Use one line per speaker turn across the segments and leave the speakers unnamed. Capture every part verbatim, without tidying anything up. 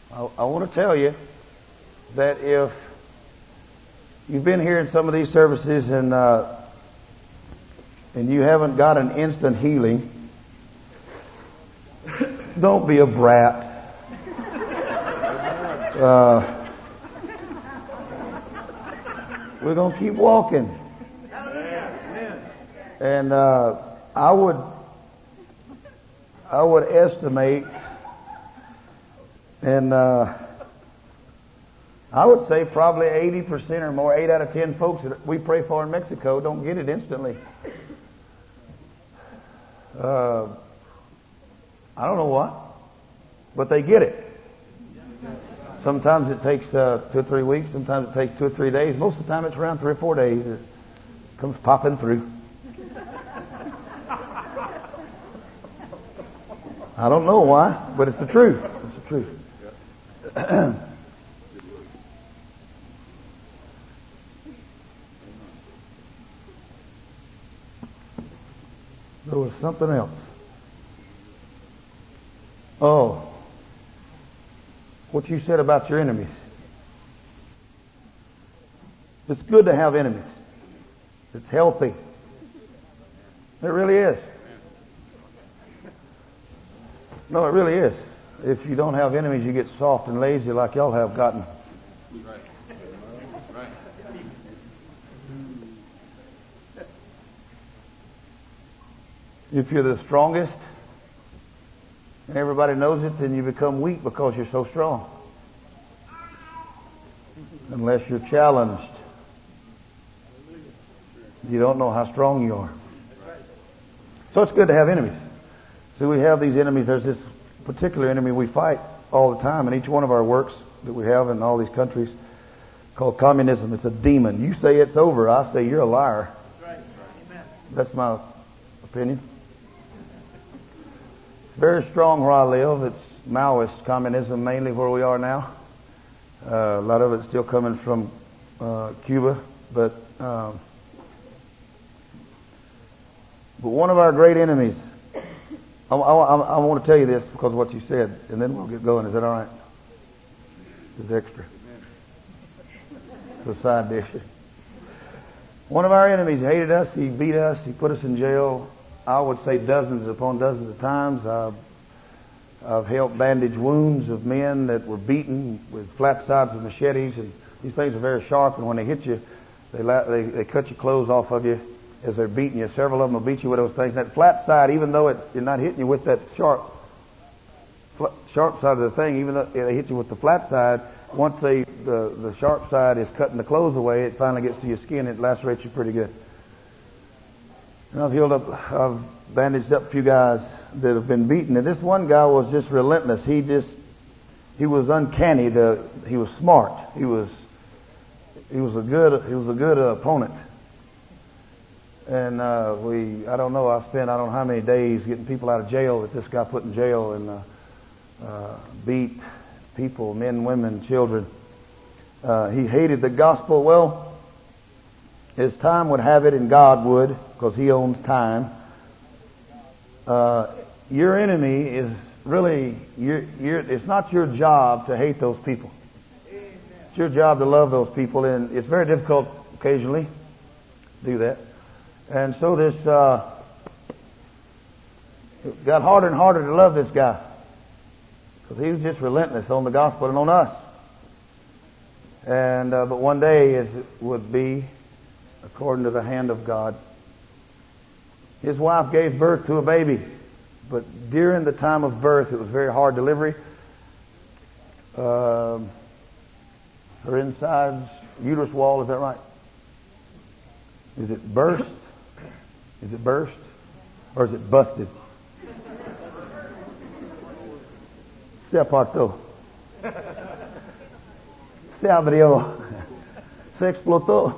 I, I want to tell you that if you've been here in some of these services and uh, and you haven't got an instant healing, don't be a brat. Uh, we're going to keep walking. And uh, I would I would estimate, and uh, I would say probably eighty percent or more, eight out of ten folks that we pray for in Mexico don't get it instantly. Uh, I don't know why, but they get it. Sometimes it takes uh, two or three weeks. Sometimes it takes two or three days. Most of the time it's around three or four days. It comes popping through. I don't know why, but it's the truth. It's the truth. There was something else. Oh, what you said about your enemies. It's good to have enemies. It's healthy. It really is. No, it really is. If you don't have enemies, you get soft and lazy like y'all have gotten.
Right. Right.
If you're the strongest and everybody knows it, then you become weak because you're so strong. Unless you're challenged, you don't know how strong you are. So it's good to have enemies. See, we have these enemies. There's this particular enemy we fight all the time in each one of our works that we have in all these countries called communism. It's a demon. You say it's over, I say you're a liar. That's my opinion. It's very strong where I live. It's Maoist communism mainly where we are now. Uh, a lot of it's still coming from uh, Cuba, but um, but one of our great enemies. I, I, I want to tell you this because of what you said, and then we'll get going. Is that all right? It's extra. It's a side dish. One of our enemies hated us. He beat us. He put us in jail. I would say dozens upon dozens of times. I've, I've helped bandage wounds of men that were beaten with flat sides of machetes, and these things are very sharp, and when they hit you, they la- they, they cut your clothes off of you as they're beating you. Several of them will beat you with those things. That flat side, even though it, you're not hitting you with that sharp fl- sharp side of the thing, even though they hit you with the flat side, once they, the, the sharp side is cutting the clothes away, it finally gets to your skin. It lacerates you pretty good. And I've healed up, I've bandaged up a few guys that have been beaten. And this one guy was just relentless. He just, he was uncanny. The, he was smart. He was, he was a good, he was a good uh, opponent. And uh, we, I don't know, I spent I don't know how many days getting people out of jail that this guy put in jail and uh, uh, beat people, men, women, children. Uh, he hated the gospel. Well, his time would have it and God would, because he owns time. Uh, your enemy is really, your, your, it's not your job to hate those people. It's your job to love those people, and it's very difficult occasionally to do that. And so this, uh, it got harder and harder to love this guy. Because he was just relentless on the gospel and on us. And, uh, but one day, as it would be, according to the hand of God, his wife gave birth to a baby. But during the time of birth, it was very hard delivery. Uh, her insides, uterus wall, is that right? Is it burst? Is it burst? Or is it busted? Se apartó. Se abrió. Se explotó.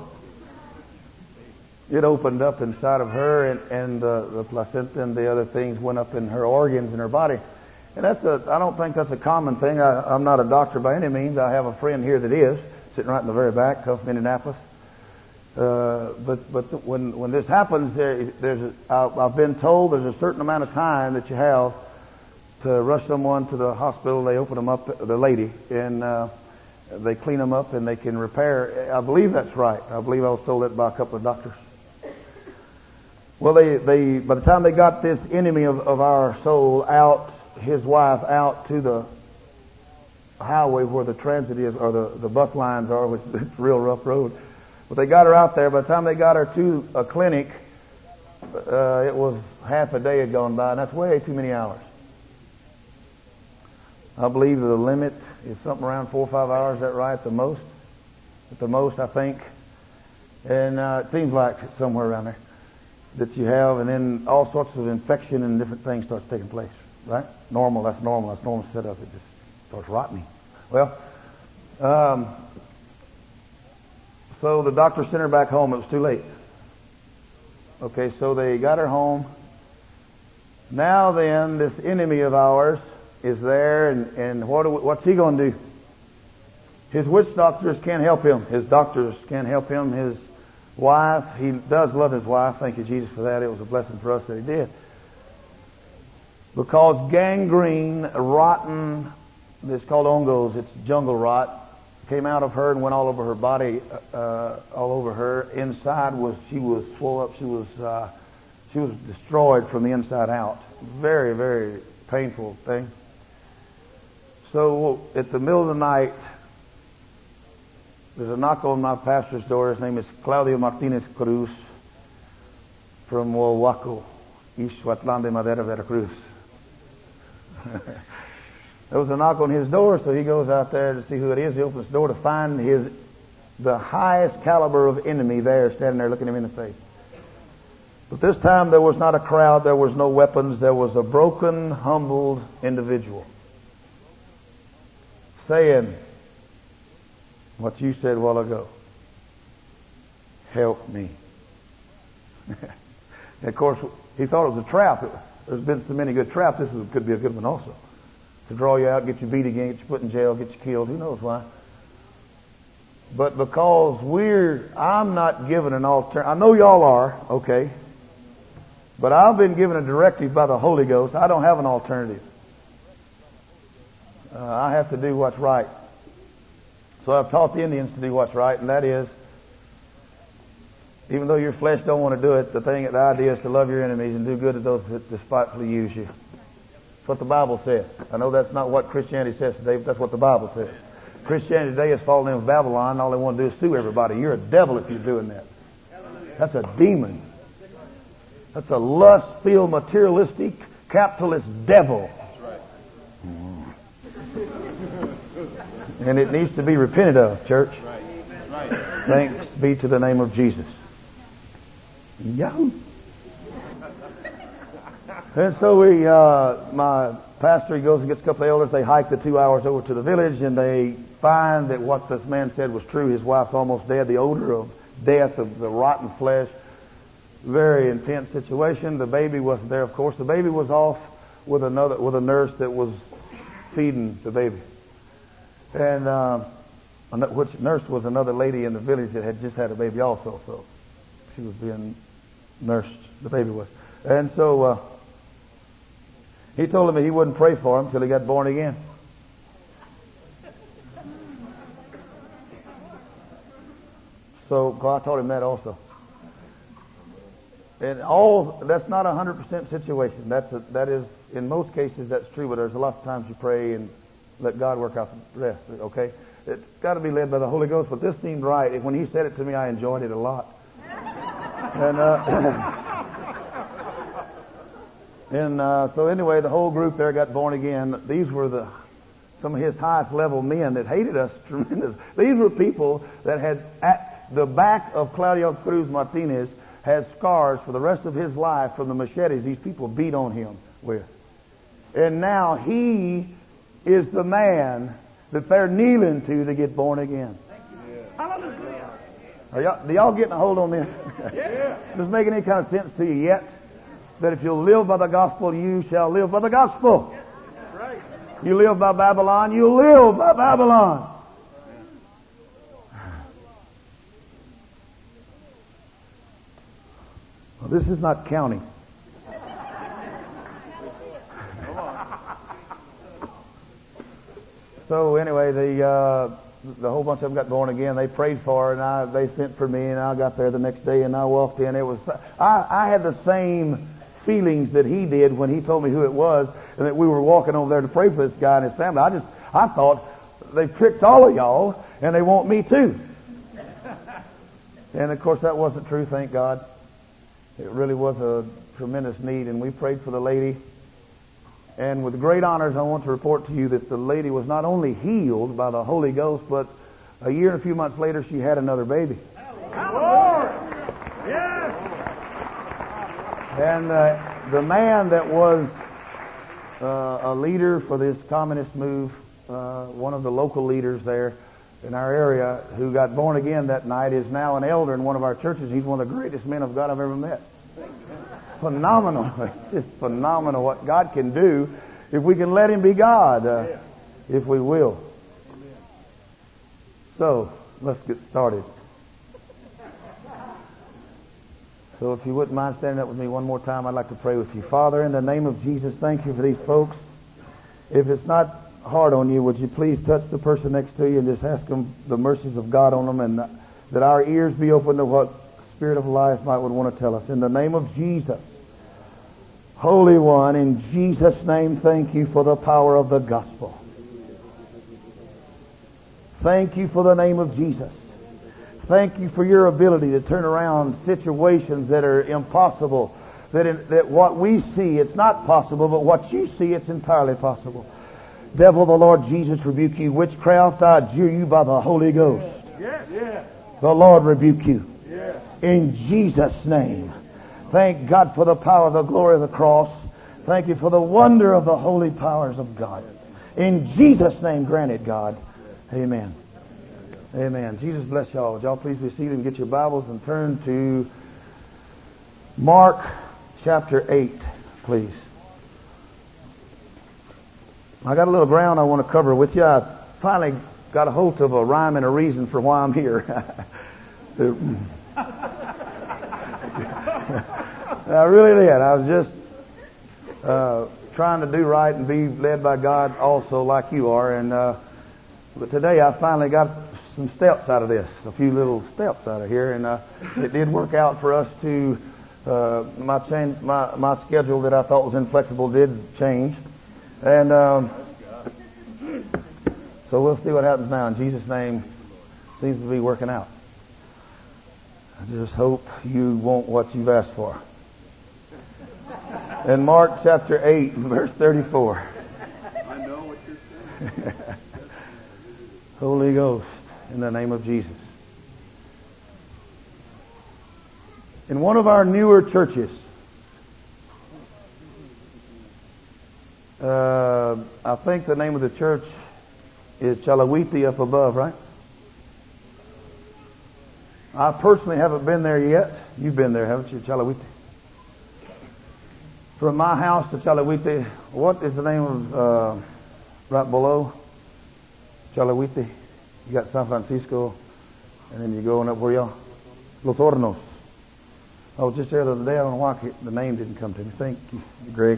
It opened up inside of her, and, and uh, the placenta and the other things went up in her organs in her body. And that's a, I don't think that's a common thing. I, I'm not a doctor by any means. I have a friend here that is, sitting right in the very back, Huff, Indianapolis. Uh, but but th- when when this happens, there, there's a, I, I've been told there's a certain amount of time that you have to rush someone to the hospital. They open them up, the lady, and uh, they clean them up and they can repair. I believe that's right. I believe I was told that by a couple of doctors. Well, they, they by the time they got this enemy of, of our soul out, his wife out to the highway where the transit is, or the, the bus lines are, which is a real rough road. But they got her out there. By the time they got her to a clinic, uh, it was half a day had gone by, and that's way too many hours. I believe the limit is something around four or five hours. Is that right? At the most? At the most, I think. And uh, it seems like it's somewhere around there that you have, and then all sorts of infection and different things starts taking place. Right? Normal, that's normal. That's normal setup. It just starts rotting. Well, um, so the doctor sent her back home. It was too late. Okay, so they got her home. Now then, this enemy of ours is there, and, and what do we, what's he going to do? His witch doctors can't help him. His doctors can't help him. His wife, he does love his wife. Thank you, Jesus, for that. It was a blessing for us that he did. Because gangrene, rotten, it's called ongos, it's jungle rot, came out of her and went all over her body, uh, all over her. Inside was, she was swole up, she was, uh, she was destroyed from the inside out. Very, very painful thing. So at the middle of the night, there's a knock on my pastor's door. His name is Claudio Martinez Cruz from Huahuaco, Ixhuatlán de Madera, Veracruz. There was a knock on his door, so he goes out there to see who it is. He opens the door to find his the highest caliber of enemy there, standing there looking him in the face. But this time there was not a crowd, there was no weapons, there was a broken, humbled individual saying what you said a while ago. Help me. And of course, he thought it was a trap. There's been so many good traps, this is, could be a good one also. To draw you out, get you beat again, get you put in jail, get you killed, who knows why. But because we're, I'm not given an alternative. I know y'all are, okay. But I've been given a directive by the Holy Ghost. I don't have an alternative. Uh, I have to do what's right. So I've taught the Indians to do what's right, and that is, even though your flesh don't want to do it, the thing, the idea is to love your enemies and do good to those that despitefully use you. That's what the Bible says. I know that's not what Christianity says today, but that's what the Bible says. Christianity today has fallen in Babylon. All they want to do is sue everybody. You're a devil if you're doing that. That's a demon. That's a lust-filled, materialistic, capitalist devil. And it needs to be repented of, church. Thanks be to the name of Jesus. Yahoo! And so we, uh, my pastor, he goes and gets a couple of elders. They hike the two hours over to the village, and they find that what this man said was true. His wife's almost dead. The odor of death, of the rotten flesh. Very intense situation. The baby wasn't there, of course. The baby was off with another, with a nurse that was feeding the baby. And uh, which nurse was another lady in the village that had just had a baby also. So she was being nursed. The baby was. And so uh, he told him he wouldn't pray for him until he got born again. So God taught him that also. And all that's not a hundred percent situation. That's a, that is in most cases that's true, but there's a lot of times you pray and let God work out the rest. Okay, it's got to be led by the Holy Ghost. But this seemed right. When he said it to me, I enjoyed it a lot. And uh, and uh, so anyway, the whole group there got born again. These were the some of his highest level men that hated us tremendous. These were people that had at the back of Claudio Cruz Martinez had scars for the rest of his life from the machetes these people beat on him with. And now he is the man that they're kneeling to to get born again. Hallelujah. Are y'all, do y'all getting a hold on this? Yeah. Does this make any kind of sense to you yet? That if you live by the gospel, you shall live by the gospel. That's right. You live by Babylon, you live by Babylon. Well, this is not counting. so anyway, the uh, the whole bunch of them got born again. They prayed for her, and I, they sent for me, and I got there the next day, and I walked in. It was I, I had the same feelings that he did when he told me who it was, and that we were walking over there to pray for this guy and his family. I just I thought they tricked all of y'all, and they want me too. And of course, that wasn't true. Thank God. It really was a tremendous need, and we prayed for the lady. And with great honors, I want to report to you that the lady was not only healed by the Holy Ghost, but a year and a few months later, she had another baby.
Lord! Yes!
And uh, the man that was uh, a leader for this communist move, uh, one of the local leaders there in our area, who got born again that night, is now an elder in one of our churches. He's one of the greatest men of God I've ever met. Phenomenal. It's just phenomenal what God can do if we can let Him be God, uh, if we will. So, let's get started. So if you wouldn't mind standing up with me one more time, I'd like to pray with you. Father, in the name of Jesus, thank you for these folks. If it's not hard on you, would you please touch the person next to you and just ask them the mercies of God on them, and that our ears be open to what Spirit of life might would want to tell us. In the name of Jesus. Holy One, in Jesus' name, thank you for the power of the gospel. Thank you for the name of Jesus. Thank you for your ability to turn around situations that are impossible. That, in, that what we see, it's not possible, but what you see, it's entirely possible. Devil, the Lord Jesus rebuke you. Witchcraft, I adjure you by the Holy Ghost.
Yes, yes.
The Lord rebuke you.
Yes.
In Jesus' name. Thank God for the power of the glory of the cross. Thank you for the wonder of the holy powers of God. In Jesus' name, granted, God. Amen. Amen. Jesus bless y'all. Would y'all please be seated and get your Bibles and turn to Mark chapter eight, please. I got a little ground I want to cover with you. I finally got a hold of a rhyme and a reason for why I'm here. I really did. I was just uh, trying to do right and be led by God also, like you are. And uh, but today I finally got some steps out of this, a few little steps out of here, and uh, it did work out for us to uh, my change, my my schedule that I thought was inflexible did change, and um, so we'll see what happens now. In Jesus' name, seems to be working out. I just hope you want what you've asked for. In Mark chapter eight, verse thirty-four.
I know what you're saying.
Holy Ghost, in the name of Jesus. In one of our newer churches, uh, I think the name of the church is Chalawiti up above, right? I personally haven't been there yet. You've been there, haven't you, Chalawiti? From my house to Chalawiti, what is the name of uh, right below Chalawiti? You got San Francisco, and then you go on up where y'all? Los Hornos. I was just there the other day. I don't know why the name didn't come to me. Thank you, Greg.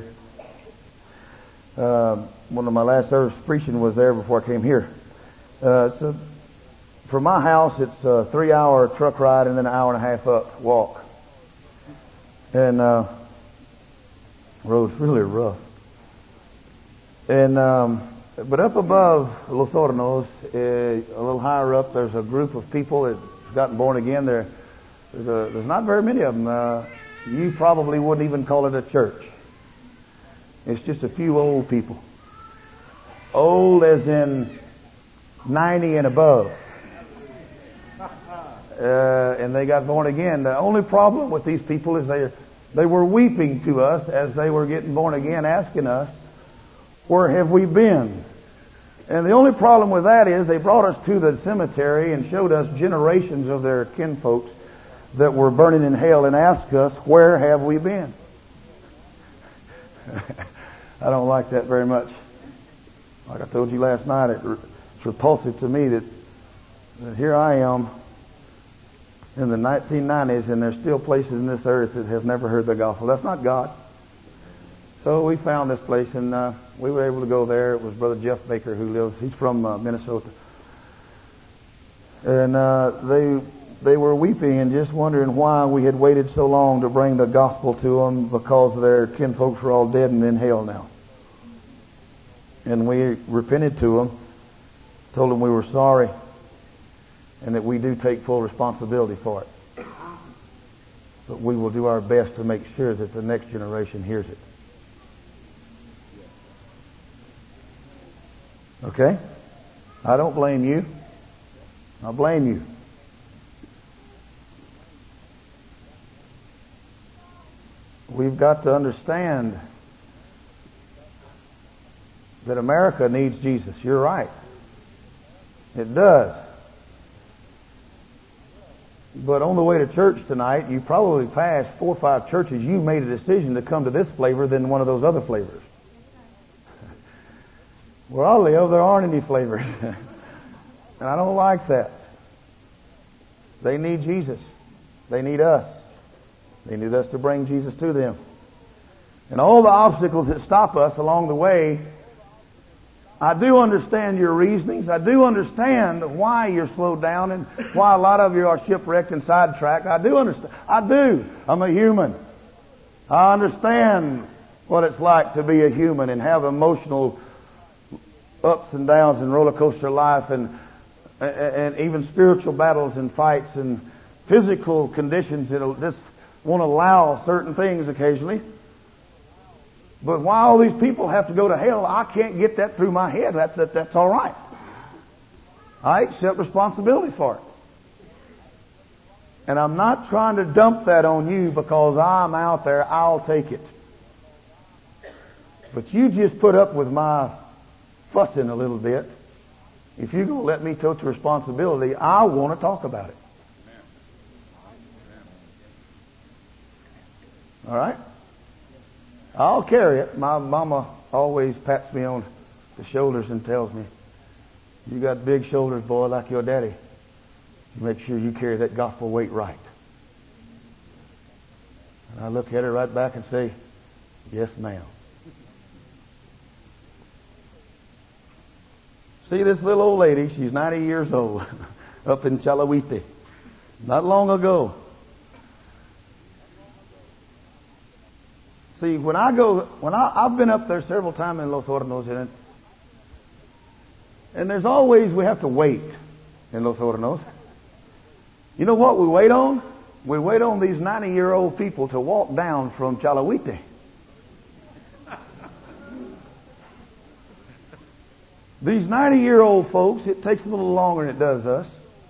Uh, one of my last service preaching was there before I came here. Uh, so from my house, it's a three-hour truck ride and then an hour and a half up walk. And uh, road's really rough. And um, but up above Los Hornos, uh, a little higher up, there's a group of people that have gotten born again. There, there's, a, there's not very many of them. Uh, you probably wouldn't even call it a church. It's just a few old people. Old as in ninety and above. Uh, and they got born again. The only problem with these people is they they were weeping to us as they were getting born again, asking us, where have we been? And the only problem with that is they brought us to the cemetery and showed us generations of their kinfolks that were burning in hell and asked us, where have we been? I don't like that very much. Like I told you last night, it, it's repulsive to me that, that here I am in the nineteen nineties and there's still places in this earth that have never heard the gospel. That's not God. So we found this place, and uh, we were able to go there. It was Brother Jeff Baker who lives. He's from uh, Minnesota, and uh, they they were weeping and just wondering why we had waited so long to bring the gospel to them, because their kinfolks were all dead and in hell now. And we repented to them, told them we were sorry, and that we do take full responsibility for it. But we will do our best to make sure that the next generation hears it. Okay? I don't blame you. I blame you. We've got to understand that America needs Jesus. You're right. It does. But on the way to church tonight, you probably passed four or five churches. You made a decision to come to this flavor than one of those other flavors. Where I live, there aren't any flavors. And I don't like that. They need Jesus. They need us. They need us to bring Jesus to them. And all the obstacles that stop us along the way, I do understand your reasonings. I do understand why you're slowed down and why a lot of you are shipwrecked and sidetracked. I do understand. I do. I'm a human. I understand what it's like to be a human and have emotional ups and downs and roller coaster life, and and even spiritual battles and fights and physical conditions that just won't allow certain things occasionally. But why all these people have to go to hell, I can't get that through my head. That's that, that's all right. I accept responsibility for it. And I'm not trying to dump that on you because I'm out there. I'll take it. But you just put up with my fussing a little bit. If you're going to let me tote the responsibility, I want to talk about it. All right? I'll carry it. My mama always pats me on the shoulders and tells me, "You got big shoulders, boy, like your daddy. Make sure you carry that gospel weight right." And I look at her right back and say, "Yes, ma'am." See this little old lady, she's ninety years old, up in Chalawite. Not long ago. See, when I go, when I, I've been up there several times in Los Hornos, and, and there's always, we have to wait in Los Hornos. You know what we wait on? We wait on these ninety-year-old people to walk down from Chalawite. These ninety-year-old folks, it takes a little longer than it does us.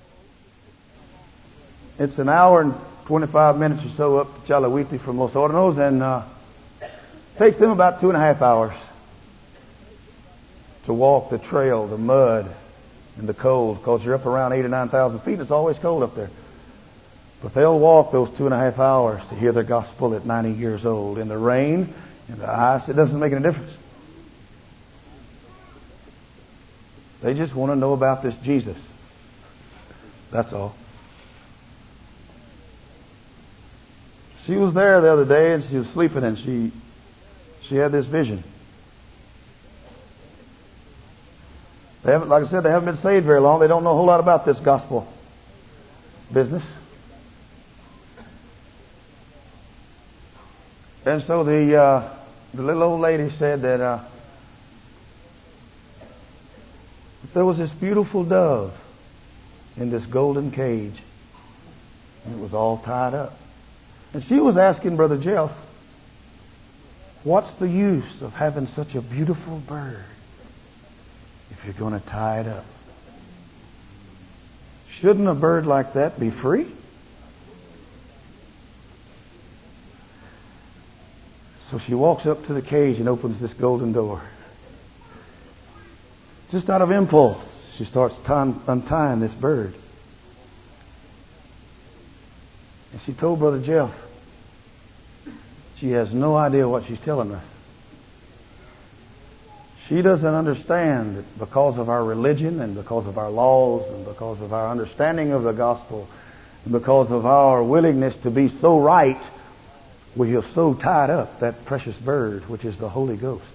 It's an hour and twenty-five minutes or so up to Chalawite from Los Hornos, and uh, it takes them about two and a half hours to walk the trail, the mud, and the cold, because you're up around eight or nine thousand feet. It's always cold up there. But they'll walk those two and a half hours to hear the gospel at ninety years old. In the rain, in the ice, it doesn't make any difference. They just want to know about this Jesus. That's all. She was there the other day, and she was sleeping, and she she had this vision. They haven't, like I said, they haven't been saved very long. They don't know a whole lot about this gospel business. And so the uh, the little old lady said that uh, there was this beautiful dove in this golden cage, and it was all tied up. And she was asking Brother Jeff, what's the use of having such a beautiful bird if you're going to tie it up? Shouldn't a bird like that be free? So she walks up to the cage and opens this golden door. Just out of impulse, she starts tying, untying this bird. And she told Brother Jeff, she has no idea what she's telling us. She doesn't understand that because of our religion and because of our laws and because of our understanding of the gospel and because of our willingness to be so right We have so tied up that precious bird, which is the Holy Ghost.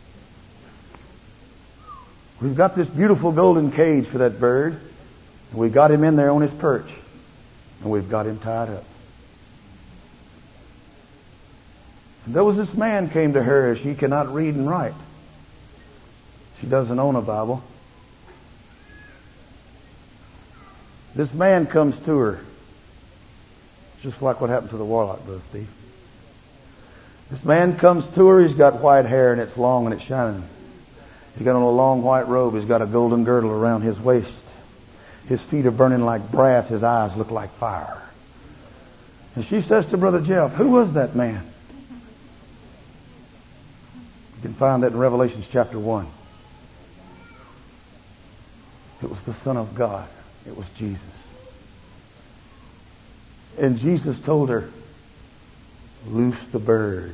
We've got this beautiful golden cage for that bird. And we've got him in there on his perch. And we've got him tied up. And there was this man came to her. She cannot read and write. She doesn't own a Bible. This man comes to her. Just like what happened to the warlock, Brother Steve. This man comes to her. He's got white hair and it's long and it's shining. He's got on a long white robe. He's got a golden girdle around his waist. His feet are burning like brass. His eyes look like fire. And she says to Brother Jeff, who was that man? You can find that in Revelation chapter one. It was the Son of God. It was Jesus. And Jesus told her, loose the bird.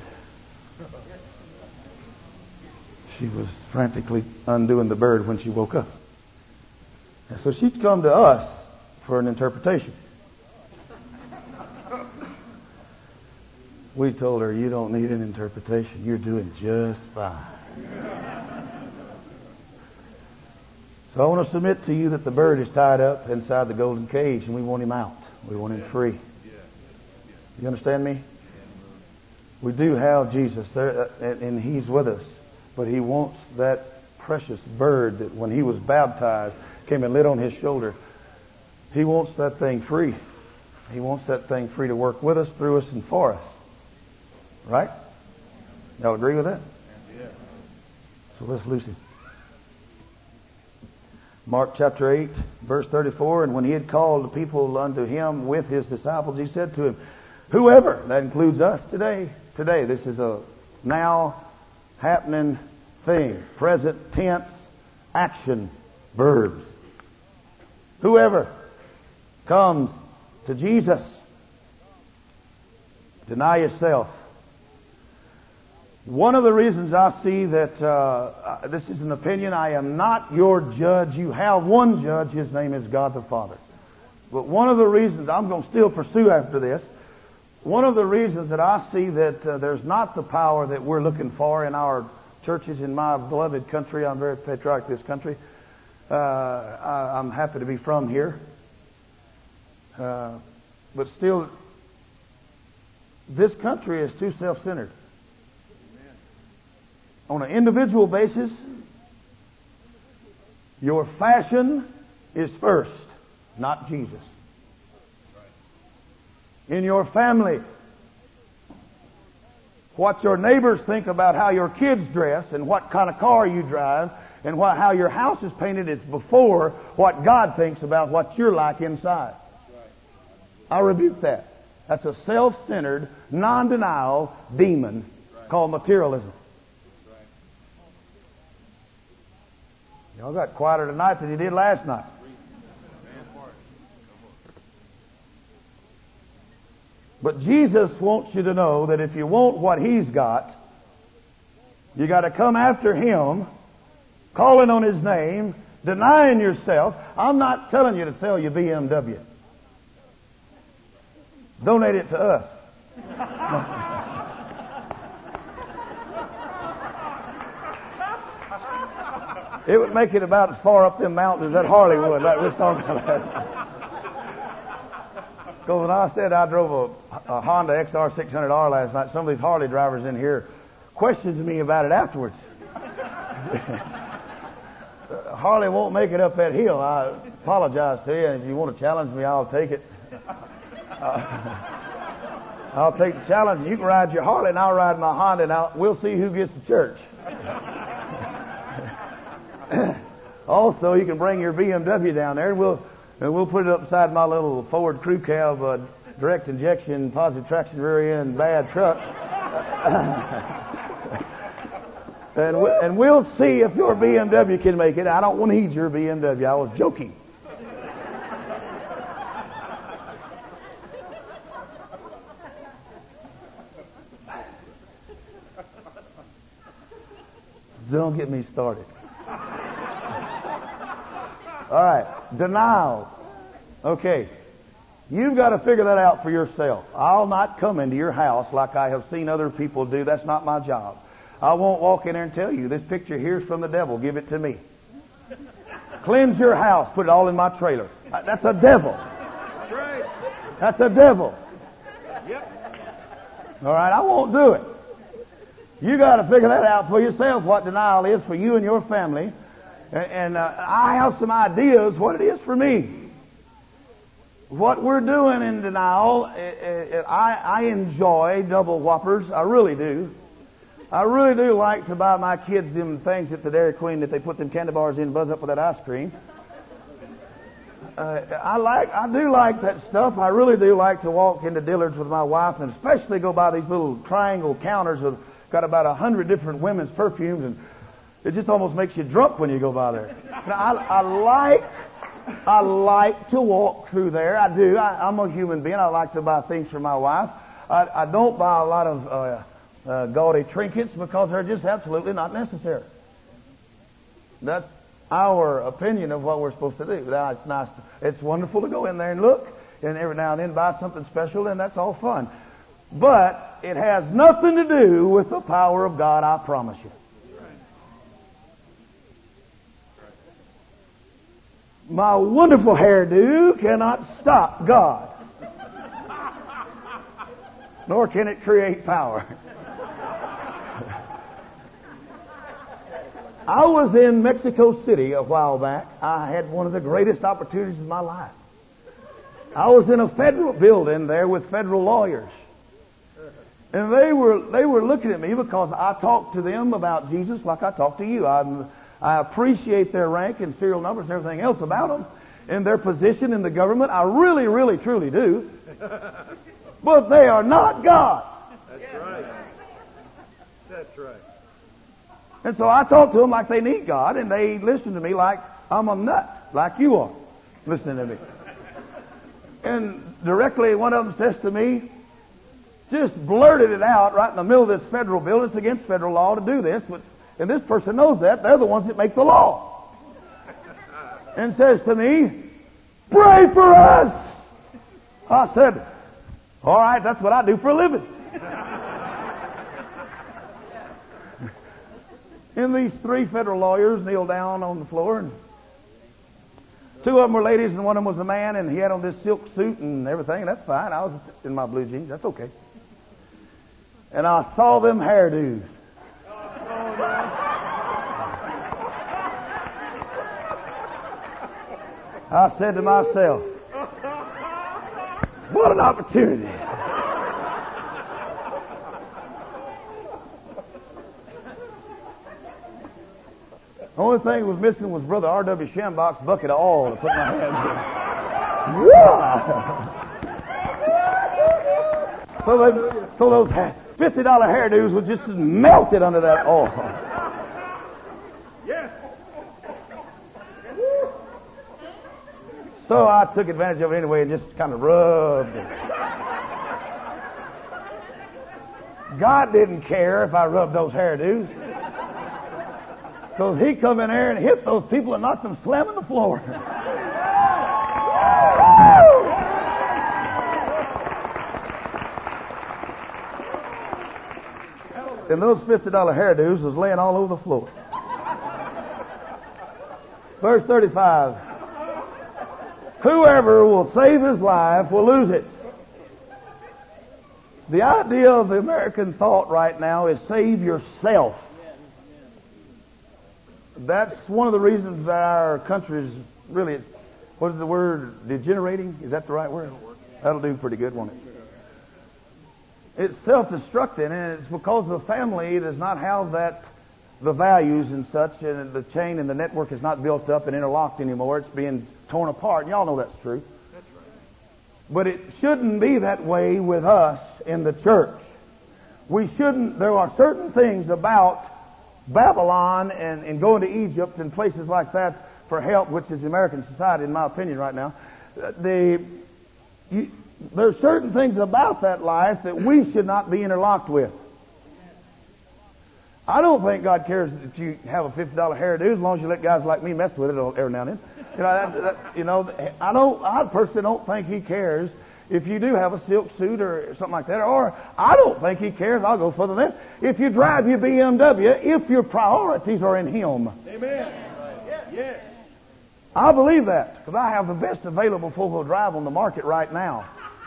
She was frantically undoing the bird when she woke up. And so she'd come to us for an interpretation. We told her, you don't need an interpretation. You're doing just fine. So I want to submit to you that the bird is tied up inside the golden cage and we want him out. We want him free. You understand me? We do have Jesus there, and He's with us. But He wants that precious bird that when He was baptized came and lit on His shoulder. He wants that thing free. He wants that thing free to work with us, through us, and for us. Right? Y'all agree with that? So let's loose him. Mark chapter eight, verse thirty-four, and when He had called the people unto Him with His disciples, He said to him, whoever, that includes us today, today, this is a now happening thing, present tense, action, verbs. Whoever comes to Jesus, deny yourself. One of the reasons I see that, uh, this is an opinion, I am not your judge. You have one judge, His name is God the Father. But one of the reasons, I'm going to still pursue after this, one of the reasons that I see that uh, there's not the power that we're looking for in our churches in my beloved country, I'm very patriotic of this country, uh, I, I'm happy to be from here, uh, but still, this country is too self-centered. On an individual basis, your fashion is first, not Jesus. In your family, what your neighbors think about how your kids dress and what kind of car you drive and what, how your house is painted is before what God thinks about what you're like inside. I rebuke that. That's a self-centered, non-denial demon called materialism. Y'all got quieter tonight than you did last night. But Jesus wants you to know that if you want what He's got, you got to come after Him, calling on His name, denying yourself. I'm not telling you to sell your B M W. Donate it to us. It would make it about as far up them mountains as that Harley would, like we was talking about. Because when I said I drove a, a Honda X R six hundred R last night, some of these Harley drivers in here questioned me about it afterwards. Harley won't make it up that hill. I apologize to you, and if you want to challenge me, I'll take it. Uh, I'll take the challenge. You can ride your Harley, and I'll ride my Honda, and I'll, we'll see who gets to church. Also, you can bring your B M W down there, and we'll and we'll put it up beside my little Ford Crew Cab, uh, direct injection, positive traction rear end, bad truck, and we, and we'll see if your B M W can make it. I don't want to need your B M W. I was joking. Don't get me started. All right, denial. Okay. You've got to figure that out for yourself. I'll not come into your house like I have seen other people do. That's not my job. I won't walk in there and tell you, this picture here's from the devil. Give it to me. Cleanse your house. Put it all in my trailer. That's a devil.
That's right.
That's a devil.
Yep.
All right, I won't do it. You got to figure that out for yourself, what denial is for you and your family. And, and uh, I have some ideas what it is for me. What we're doing in denial, uh, uh, I, I enjoy double whoppers. I really do. I really do like to buy my kids them things at the Dairy Queen that they put them candy bars in and buzz up with that ice cream. Uh, I like, I do like that stuff. I really do like to walk into Dillard's with my wife and especially go by these little triangle counters with got about a hundred different women's perfumes, and it just almost makes you drunk when you go by there. Now, I, I like, I like to walk through there. I do. I, I'm a human being. I like to buy things for my wife. I, I don't buy a lot of uh, uh, gaudy trinkets because they're just absolutely not necessary. That's our opinion of what we're supposed to do. Now, it's nice. To, it's wonderful to go in there and look, and every now and then buy something special, and that's all fun. But it has nothing to do with the power of God, I promise you. My wonderful hairdo cannot stop God. Nor can it create power. I was in Mexico City a while back. I had one of the greatest opportunities of my life. I was in a federal building there with federal lawyers. And they were they were looking at me because I talked to them about Jesus like I talk to you. I, I appreciate their rank and serial numbers and everything else about them and their position in the government. I really, really, truly do. But they are not God.
That's right. That's right.
And so I talk to them like they need God, and they listen to me like I'm a nut, like you are listening to me. And directly one of them says to me, just blurted it out right in the middle of this federal bill. It's against federal law to do this, but and this person knows that. They're the ones that make the law. And says to me, pray for us. I said, all right, that's what I do for a living. And these three federal lawyers kneeled down on the floor, and two of them were ladies and one of them was a man, and he had on this silk suit and everything. That's fine. I was in my blue jeans. That's okay. And I saw them hairdos. I said to myself, what an opportunity. The only thing that was missing was Brother R W Schambach's bucket of oil to put my hands in. Yeah. So, they, so those fifty dollar hairdos were just melted under that oil.
Yes.
So I took advantage of it anyway and just kind of rubbed it. God didn't care if I rubbed those hairdos. Because he come in there and hit those people and knocked them slamming the floor. And those fifty dollar hairdos was laying all over the floor. Verse thirty-five. Whoever will save his life will lose it. The idea of the American thought right now is save yourself. That's one of the reasons that our country is really, what is the word, degenerating? Is that the right word? That'll do pretty good, won't it? It's self-destructing, and it's because the family does not have that, the values and such, and the chain and the network is not built up and interlocked anymore. It's being torn apart, and y'all know that's true.
That's right.
But it shouldn't be that way with us in the church. We shouldn't, there are certain things about Babylon and, and going to Egypt and places like that for help, which is the American society, in my opinion, right now. The, you, there are certain things about that life that we should not be interlocked with. I don't think God cares that you have a fifty dollar hairdo as long as you let guys like me mess with it every now and then. You know, that, that, you know, I don't. I personally don't think he cares if you do have a silk suit or something like that. Or I don't think he cares. I'll go further than that. If you drive your B M W, if your priorities are in Him.
Amen. Yes.
I believe that because I have the best available four-wheel drive on the market right now.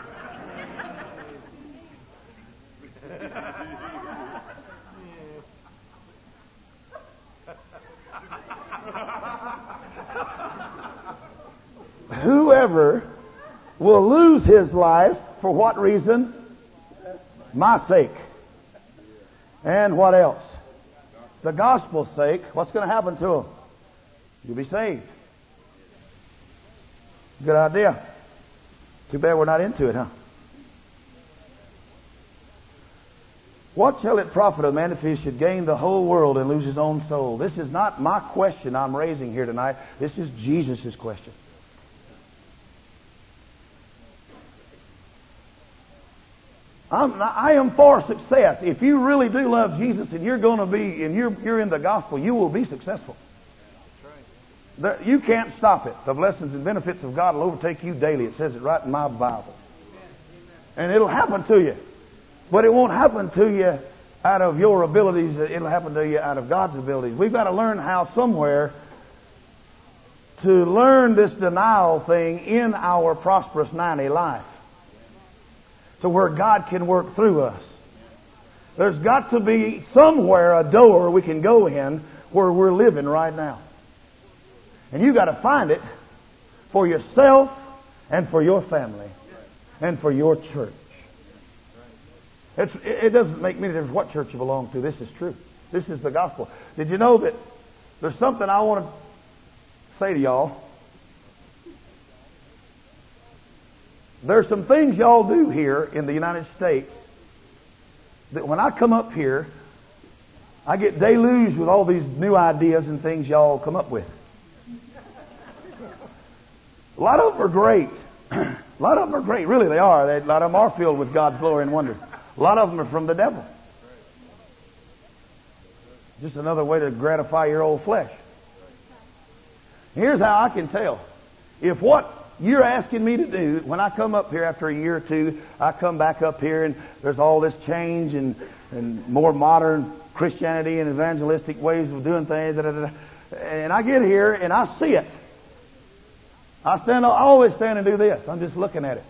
Whoever will lose his life for what reason? My sake. And what else? The gospel's sake. What's going to happen to him? You'll be saved. Good idea. Too bad we're not into it, huh? What shall it profit a man if he should gain the whole world and lose his own soul? This is not my question I'm raising here tonight. This is Jesus' question. I'm, I am for success. If you really do love Jesus and you're going to be, and you're, you're in the gospel, you will be successful. There, you can't stop it. The blessings and benefits of God will overtake you daily. It says it right in my Bible. And it'll happen to you. But it won't happen to you out of your abilities. It'll happen to you out of God's abilities. We've got to learn how somewhere to learn this denial thing in our prosperous ninety life. To where God can work through us. There's got to be somewhere a door we can go in where we're living right now. And you got to find it for yourself and for your family and for your church. It's, it doesn't make any difference what church you belong to. This is true. This is the gospel. Did you know that there's something I want to say to y'all? There's some things y'all do here in the United States that when I come up here, I get deluged with all these new ideas and things y'all come up with. A lot of them are great. A lot of them are great. Really, they are. They, a lot of them are filled with God's glory and wonder. A lot of them are from the devil. Just another way to gratify your old flesh. Here's how I can tell. If what you're asking me to do, when I come up here after a year or two, I come back up here and there's all this change and, and more modern Christianity and evangelistic ways of doing things. Da, da, da, and I get here and I see it. I stand. I always stand and do this. I'm just looking at it.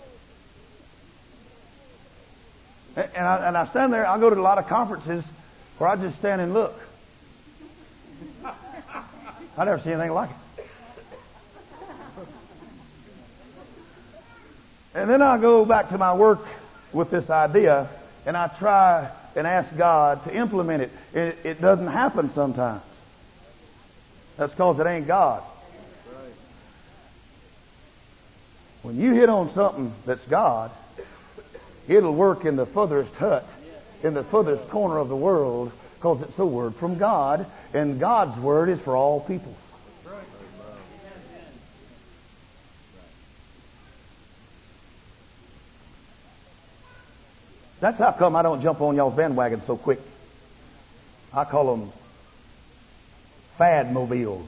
And I, and I stand there. I go to a lot of conferences where I just stand and look. I never see anything like it. And then I go back to my work with this idea, and I try and ask God to implement it. It, it doesn't happen sometimes. That's because it ain't God. When you hit on something that's God, it'll work in the furthest hut, in the furthest corner of the world, because it's a word from God, and God's word is for all people. That's how come I don't jump on y'all's bandwagon so quick. I call them fad mobiles.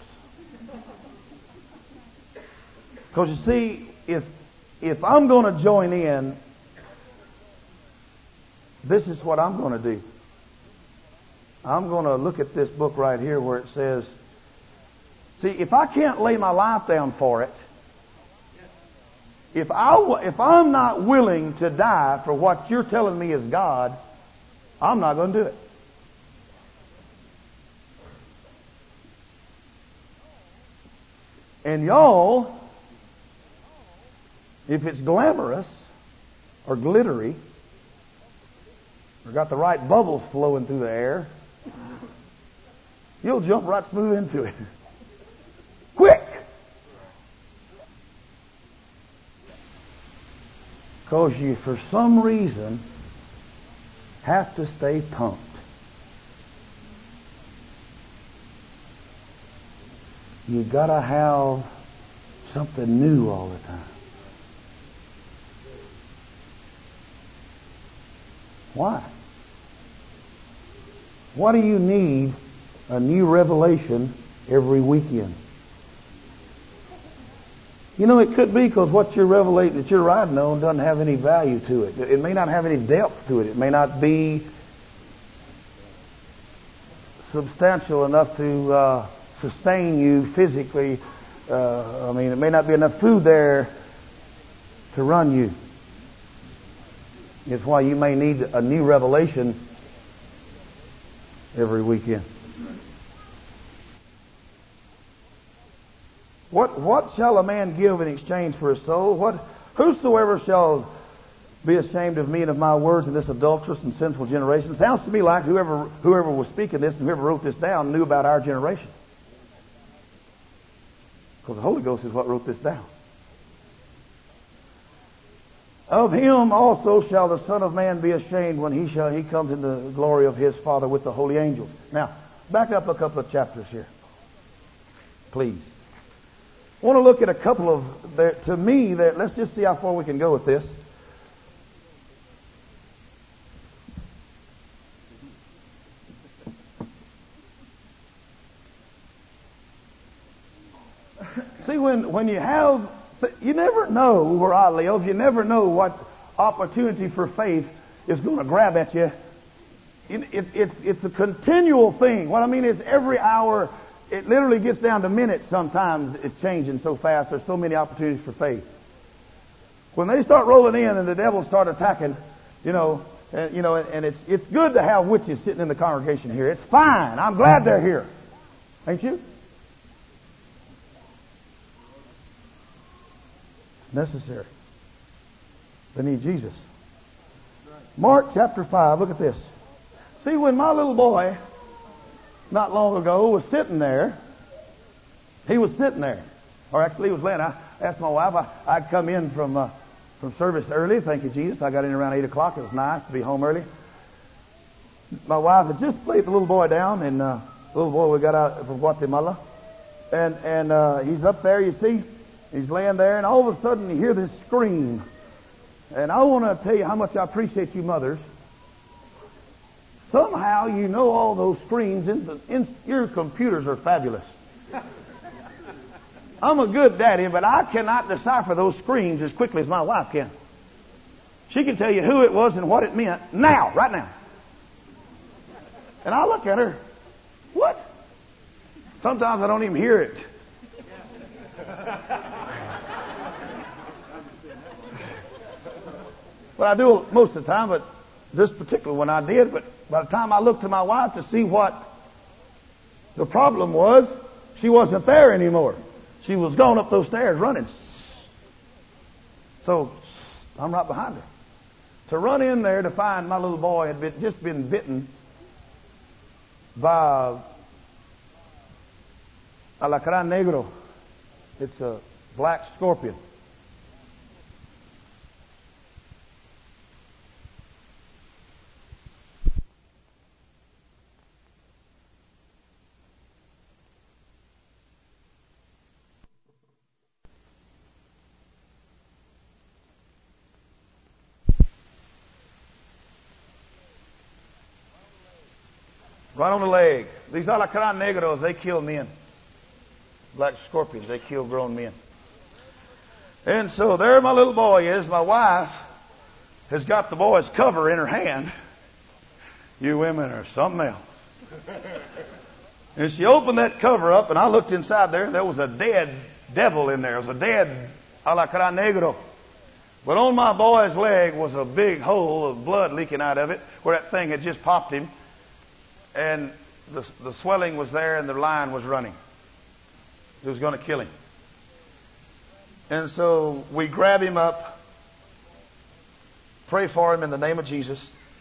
Because you see, if if I'm going to join in, this is what I'm going to do. I'm going to look at this book right here where it says, see, if I can't lay my life down for it, If I if I'm not willing to die for what you're telling me is God, I'm not going to do it. And y'all, if it's glamorous or glittery, or got the right bubbles flowing through the air, you'll jump right smooth into it. Quick! Because you, for some reason, have to stay pumped. You gotta have something new all the time. Why? Why do you need a new revelation every weekend? You know, it could be because what you're revelating, that you're riding on, doesn't have any value to it. It may not have any depth to it. It may not be substantial enough to uh, sustain you physically. Uh, I mean, it may not be enough food there to run you. It's why you may need a new revelation every weekend. What what shall a man give in exchange for his soul? What whosoever shall be ashamed of me and of my words in this adulterous and sinful generation? Sounds to me like whoever whoever was speaking this and whoever wrote this down knew about our generation. Because the Holy Ghost is what wrote this down. Of him also shall the Son of Man be ashamed when he shall he comes in the glory of his Father with the holy angels. Now, back up a couple of chapters here, please. I want to look at a couple of, there, to me, that let's just see how far we can go with this. See, when, when you have, you never know where I live, you never know what opportunity for faith is going to grab at you. It, it, it, it's a continual thing. What I mean is every hour, it literally gets down to minutes sometimes. It's changing so fast. There's so many opportunities for faith. When they start rolling in and the devil start attacking, you know, and, you know, and it's it's good to have witches sitting in the congregation here. It's fine. I'm glad they're here. Ain't you? It's necessary. They need Jesus. Mark chapter five. Look at this. See, when my little boy not long ago was sitting there. He was sitting there. Or actually he was laying. I asked my wife, I, I'd come in from uh, from service early. Thank you, Jesus. I got in around eight o'clock. It was nice to be home early. My wife had just laid the little boy down, and uh, the little boy we got out from Guatemala. And, and uh, he's up there, you see. He's laying there, and all of a sudden you hear this scream. And I want to tell you how much I appreciate you mothers. Somehow you know all those screams. In the, in, your computers are fabulous. I'm a good daddy, but I cannot decipher those screams as quickly as my wife can. She can tell you who it was and what it meant now, right now. And I look at her. What? Sometimes I don't even hear it. Well, I do most of the time, but this particular one I did. But by the time I looked to my wife to see what the problem was, she wasn't there anymore. She was going up those stairs running. So I'm right behind her. To run in there to find my little boy had been, just been bitten by alacrán negro. It's a black scorpion. Right on the leg. These alacrán negros, they kill men. Black scorpions, they kill grown men. And so there my little boy is. My wife has got the boy's cover in her hand. You women are something else. And she opened that cover up, and I looked inside there, and there was a dead devil in there. There was a dead alacrán negro. But on my boy's leg was a big hole of blood leaking out of it, where that thing had just popped him. And the, the swelling was there, and the line was running. It was going to kill him. And so we grab him up, pray for him in the name of Jesus.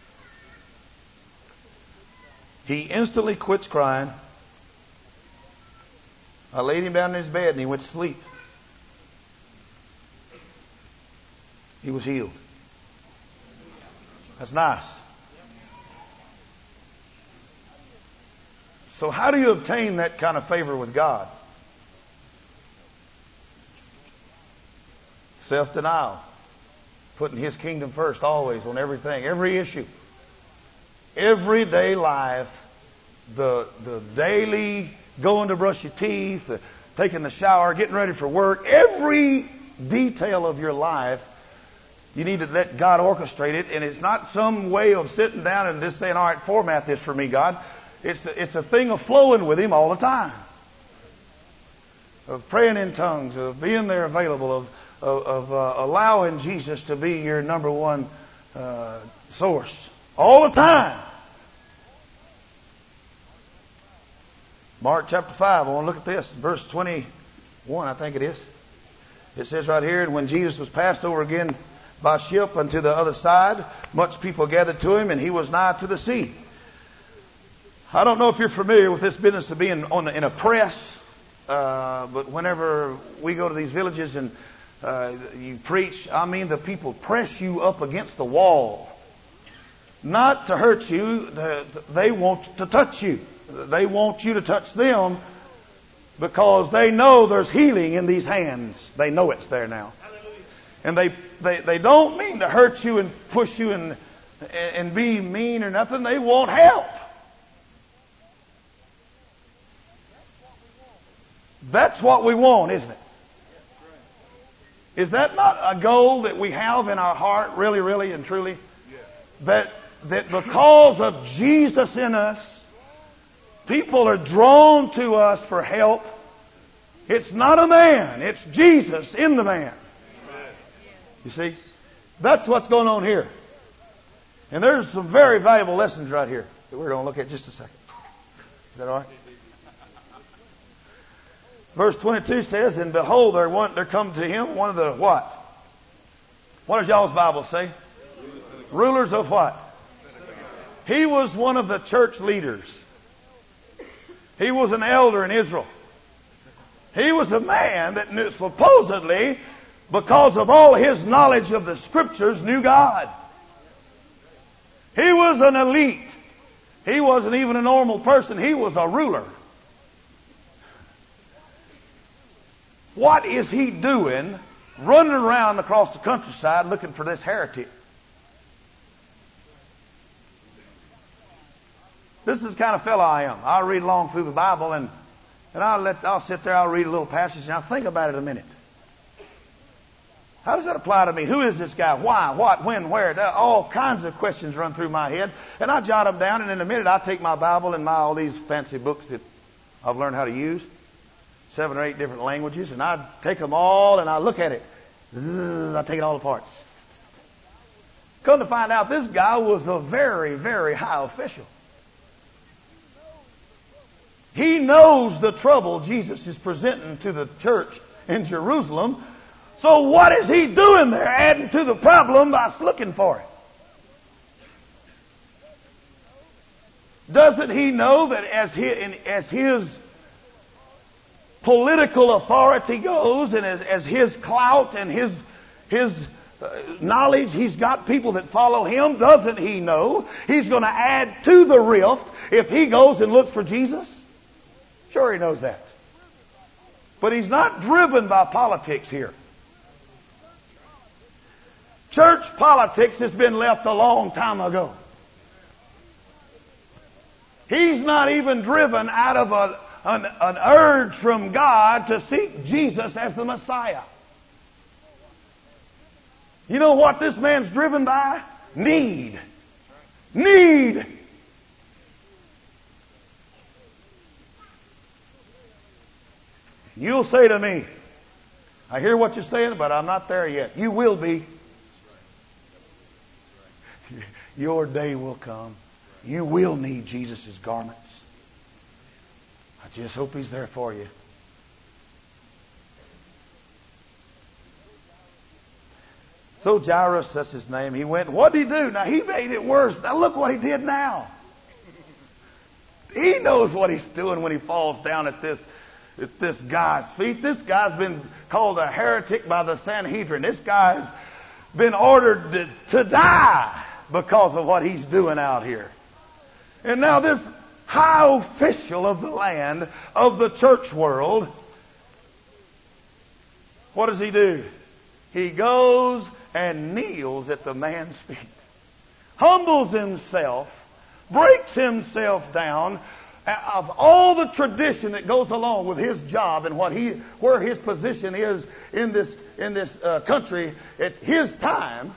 He instantly quits crying. I laid him down in his bed, and he went to sleep. He was healed. That's nice. So how do you obtain that kind of favor with God? Self-denial. Putting His kingdom first always on everything, every issue. Everyday life, the the daily going to brush your teeth, the taking the shower, getting ready for work. Every detail of your life, you need to let God orchestrate it. And it's not some way of sitting down and just saying, all right, format this for me, God. It's a, it's a thing of flowing with Him all the time. Of praying in tongues, of being there available, of, of, of uh, allowing Jesus to be your number one uh, source. All the time. Mark chapter five, I want to look at this. Verse twenty-one, I think it is. It says right here, and when Jesus was passed over again by ship unto the other side, much people gathered to Him, and He was nigh to the sea. I don't know if you're familiar with this business of being on the, in a press, uh, but whenever we go to these villages and uh, you preach, I mean the people press you up against the wall. Not to hurt you, they want to touch you. They want you to touch them because they know there's healing in these hands. They know it's there now. And they, they, they don't mean to hurt you and push you and, and be mean or nothing. They want help. That's what we want, isn't it? Is that not a goal that we have in our heart, really, really and truly? That, that because of Jesus in us, people are drawn to us for help. It's not a man, it's Jesus in the man. You see? That's what's going on here. And there's some very valuable lessons right here that we're going to look at just a second. Is that all right? Verse twenty-two says, and behold, there, one, there come to him one of the what? What does y'all's Bible say? Rulers of what? He was one of the church leaders. He was an elder in Israel. He was a man that knew, supposedly, because of all his knowledge of the Scriptures, knew God. He was an elite. He wasn't even a normal person. He was a ruler. What is he doing running around across the countryside looking for this heretic? This is the kind of fellow I am. I'll read along through the Bible and, and I'll let, I'll sit there, I'll read a little passage and I'll think about it a minute. How does that apply to me? Who is this guy? Why? What? When? Where? All kinds of questions run through my head. And I jot them down, and in a minute I take my Bible and my all these fancy books that I've learned how to use, seven or eight different languages, and I take them all and I look at it. Zzz, I take it all apart. Come to find out, this guy was a very, very high official. He knows the trouble Jesus is presenting to the church in Jerusalem. So what is he doing there, adding to the problem by looking for it? Doesn't he know that as his, as his political authority goes, and as, as his clout and his his uh, knowledge, he's got people that follow him? Doesn't he know he's going to add to the rift if he goes and looks for Jesus? Sure, he knows that. But he's not driven by politics here. Church politics has been left a long time ago. He's not even driven out of a, an, an urge from God to seek Jesus as the Messiah. You know what this man's driven by? Need. Need. You'll say to me, I hear what you're saying, but I'm not there yet. You will be. Your day will come. You will need Jesus' garments. I just hope He's there for you. So Jairus, that's his name, he went. What did he do? Now he made it worse. Now look what he did now. He knows what he's doing when he falls down at this at this guy's feet. This guy's been called a heretic by the Sanhedrin. This guy's been ordered to, to die because of what he's doing out here. And now this high official of the land, of the church world, what does he do? He goes and kneels at the man's feet, humbles himself, breaks himself down, of all the tradition that goes along with his job and what he, where his position is in this in this uh, country at his time,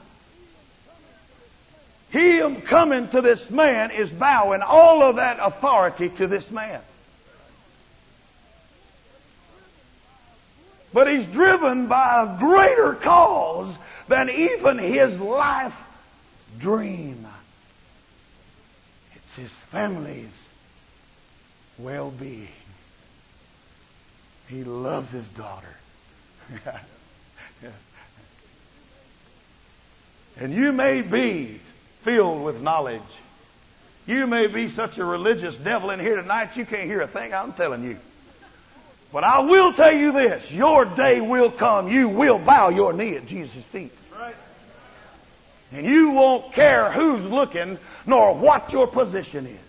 him coming to this man is bowing all of that authority to this man. But he's driven by a greater cause than even his life dream. It's his family's well-being. He loves his daughter. And you may be filled with knowledge. You may be such a religious devil in here tonight you can't hear a thing I'm telling you. But I will tell you this, your day will come. You will bow your knee at Jesus' feet.
Right.
And you won't care who's looking nor what your position is.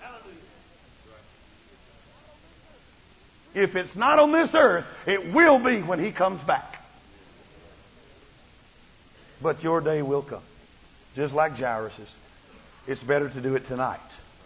If it's not on this earth, it will be when he comes back. But your day will come. Just like Jairus's. It's better to do it tonight.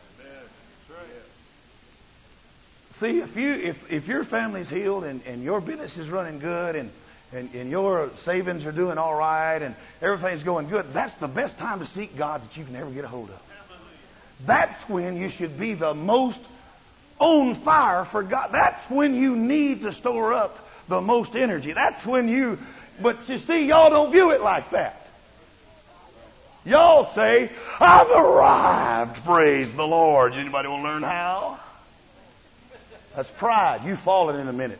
See, if you if, if your family's healed and, and your business is running good and, and, and your savings are doing all right and everything's going good, that's the best time to seek God that you can ever get a hold of. That's when you should be the most on fire for God. That's when you need to store up the most energy. That's when you, but you see, y'all don't view it like that. Y'all say, I've arrived, praise the Lord. Anybody want to learn how? That's pride. You falling in a minute.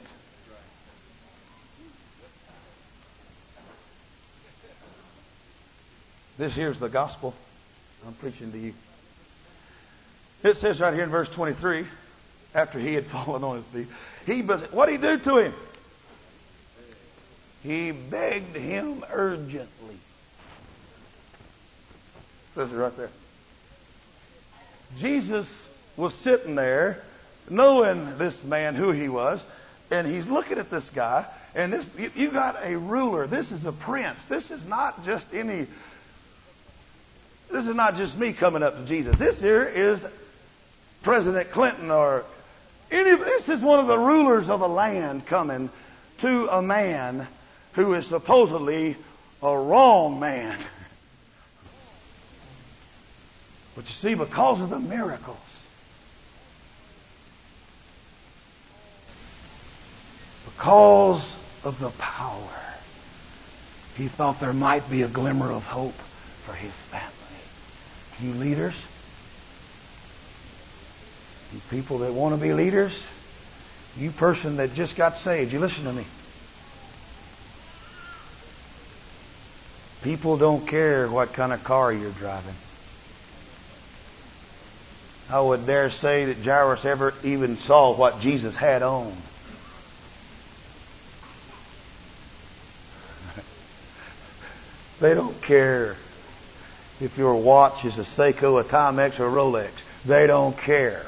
This here's the gospel I'm preaching to you. It says right here in verse twenty-three, after he had fallen on his feet, he, what did he do to him? He begged him urgently. It says it right there. Jesus was sitting there, knowing this man who he was, and he's looking at this guy, and this you, you got a ruler. This is a prince. This is not just any. This is not just me coming up to Jesus. This here is President Clinton or any. This is one of the rulers of a land coming to a man who is supposedly a wrong man. But you see, because of the miracles, because of the power, he thought there might be a glimmer of hope for his family. You leaders, you people that want to be leaders, you person that just got saved, you listen to me. People don't care what kind of car you're driving. I would dare say that Jairus ever even saw what Jesus had on. They don't care if your watch is a Seiko, a Timex, or a Rolex. They don't care.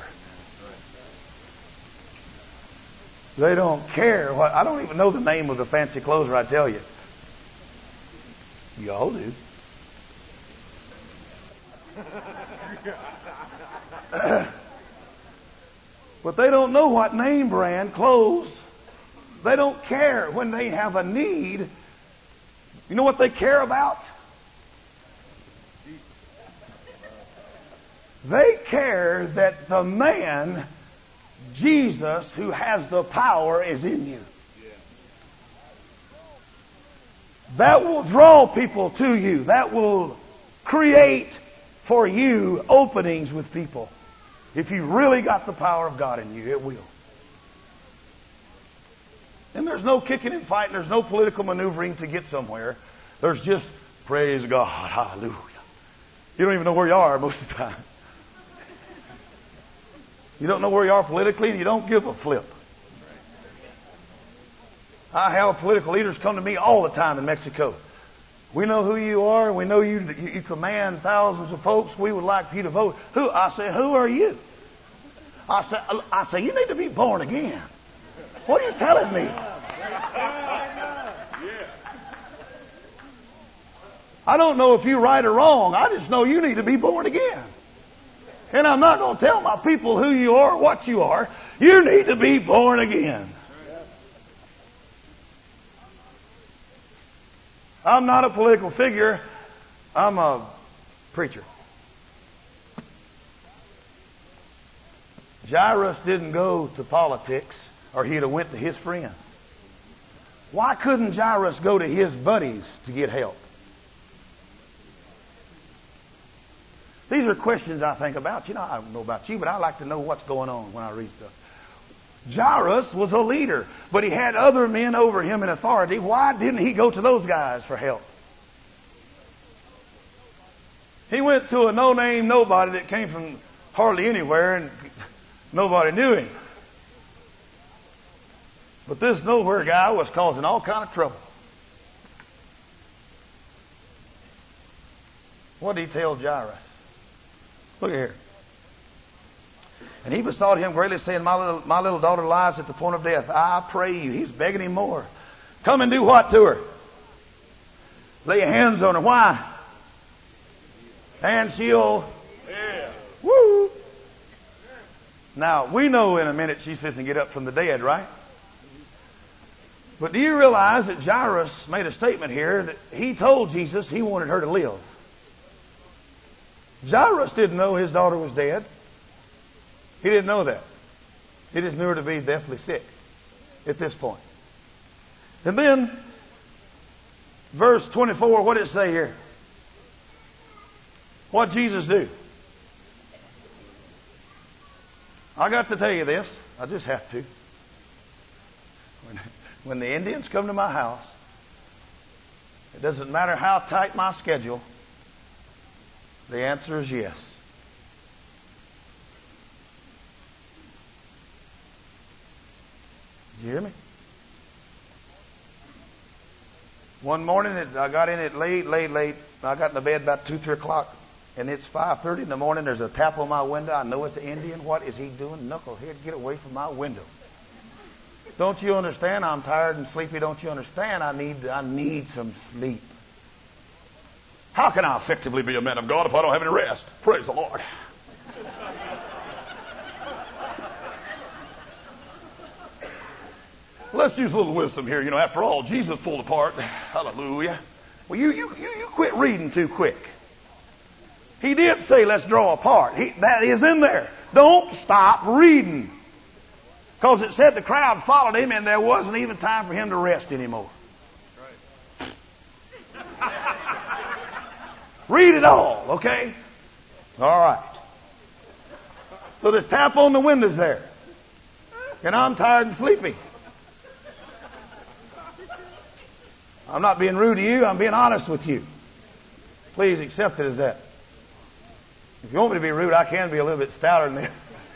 They don't care. What, I don't even know the name of the fancy clothes, I tell you. Y'all do. But they don't know what name brand clothes. They don't care when they have a need. You know what they care about? They care that the man, Jesus, who has the power, is in you. That will draw people to you. That will create for you openings with people. If you really got the power of God in you, it will. And there's no kicking and fighting. There's no political maneuvering to get somewhere. There's just, praise God, hallelujah. You don't even know where you are most of the time. You don't know where you are politically, and you don't give a flip. I have political leaders come to me all the time in Mexico. We know who you are. We know you, you, you command thousands of folks. We would like for you to vote. Who? I say, who are you? I say, I say, you need to be born again. What are you telling me? I don't know if you're right or wrong. I just know you need to be born again. And I'm not going to tell my people who you are, what you are. You need to be born again. I'm not a political figure. I'm a preacher. Jairus didn't go to politics, or he'd have went to his friends. Why couldn't Jairus go to his buddies to get help? These are questions I think about. You know, I don't know about you, but I like to know what's going on when I read stuff. Jairus was a leader, but he had other men over him in authority. Why didn't he go to those guys for help? He went to a no-name nobody that came from hardly anywhere, and nobody knew him. But this nowhere guy was causing all kind of trouble. What did he tell Jairus? Look at here. And he besought him greatly, saying, my little, my little daughter lies at the point of death. I pray you. He's begging him more. Come and do what to her? Lay your hands on her. Why? And she'll...
Yeah.
Woo! Now, we know in a minute she's fixing to get up from the dead, right? But do you realize that Jairus made a statement here that he told Jesus he wanted her to live? Jairus didn't know his daughter was dead. He didn't know that. He just knew her to be deathly sick at this point. And then, verse twenty-four, what did it say here? What did Jesus do? I got to tell you this. I just have to. When, when the Indians come to my house, it doesn't matter how tight my schedule, the answer is yes. Did you hear me? One morning, I got in it late, late, late. I got in the bed about two, three o'clock, and it's five thirty in the morning. There's a tap on my window. I know it's the Indian. What is he doing? Knucklehead, get away from my window. Don't you understand? I'm tired and sleepy. Don't you understand? I need, I need some sleep. How can I effectively be a man of God if I don't have any rest? Praise the Lord. Let's use a little wisdom here. You know, after all, Jesus pulled apart. Hallelujah. Well, you, you, you, you quit reading too quick. He did say, let's draw apart. He, that is in there. Don't stop reading. Because it said the crowd followed him and there wasn't even time for him to rest anymore. Read it all, okay? All right. So this tap on the window's there. And I'm tired and sleepy. I'm not being rude to you. I'm being honest with you. Please accept it as that. If you want me to be rude, I can be a little bit stouter than this.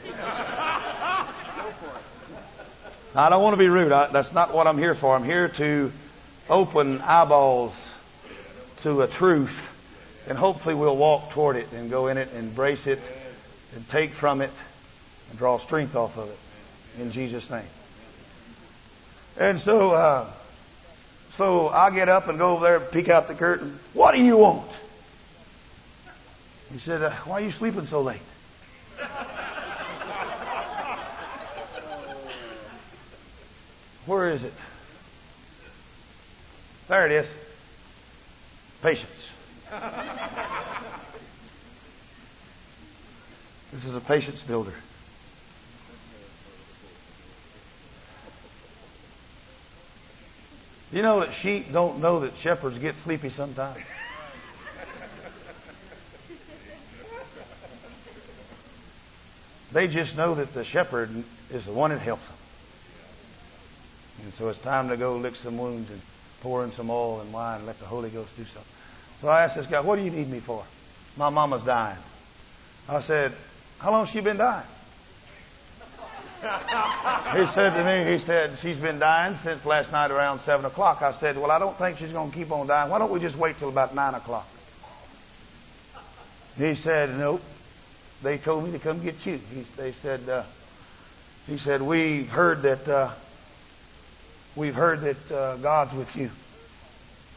I don't want to be rude. I, that's not what I'm here for. I'm here to open eyeballs to a truth. And hopefully we'll walk toward it and go in it and embrace it and take from it and draw strength off of it. In Jesus' name. And so... Uh, So I get up and go over there and peek out the curtain. What do you want? He said, uh, why are you sleeping so late? Where is it? There it is. Patience. This is a patience builder. You know that sheep don't know that shepherds get sleepy sometimes? They just know that the shepherd is the one that helps them. And so it's time to go lick some wounds and pour in some oil and wine and let the Holy Ghost do something. So I asked this guy, what do you need me for? My mama's dying. I said, how long has she been dying? He said to me, he said, she's been dying since last night around seven o'clock. I said, well, I don't think she's going to keep on dying. Why don't we just wait till about nine o'clock? He said, nope. They told me to come get you. He, they said, uh, he said, we've heard that, uh, we've heard that uh, God's with you.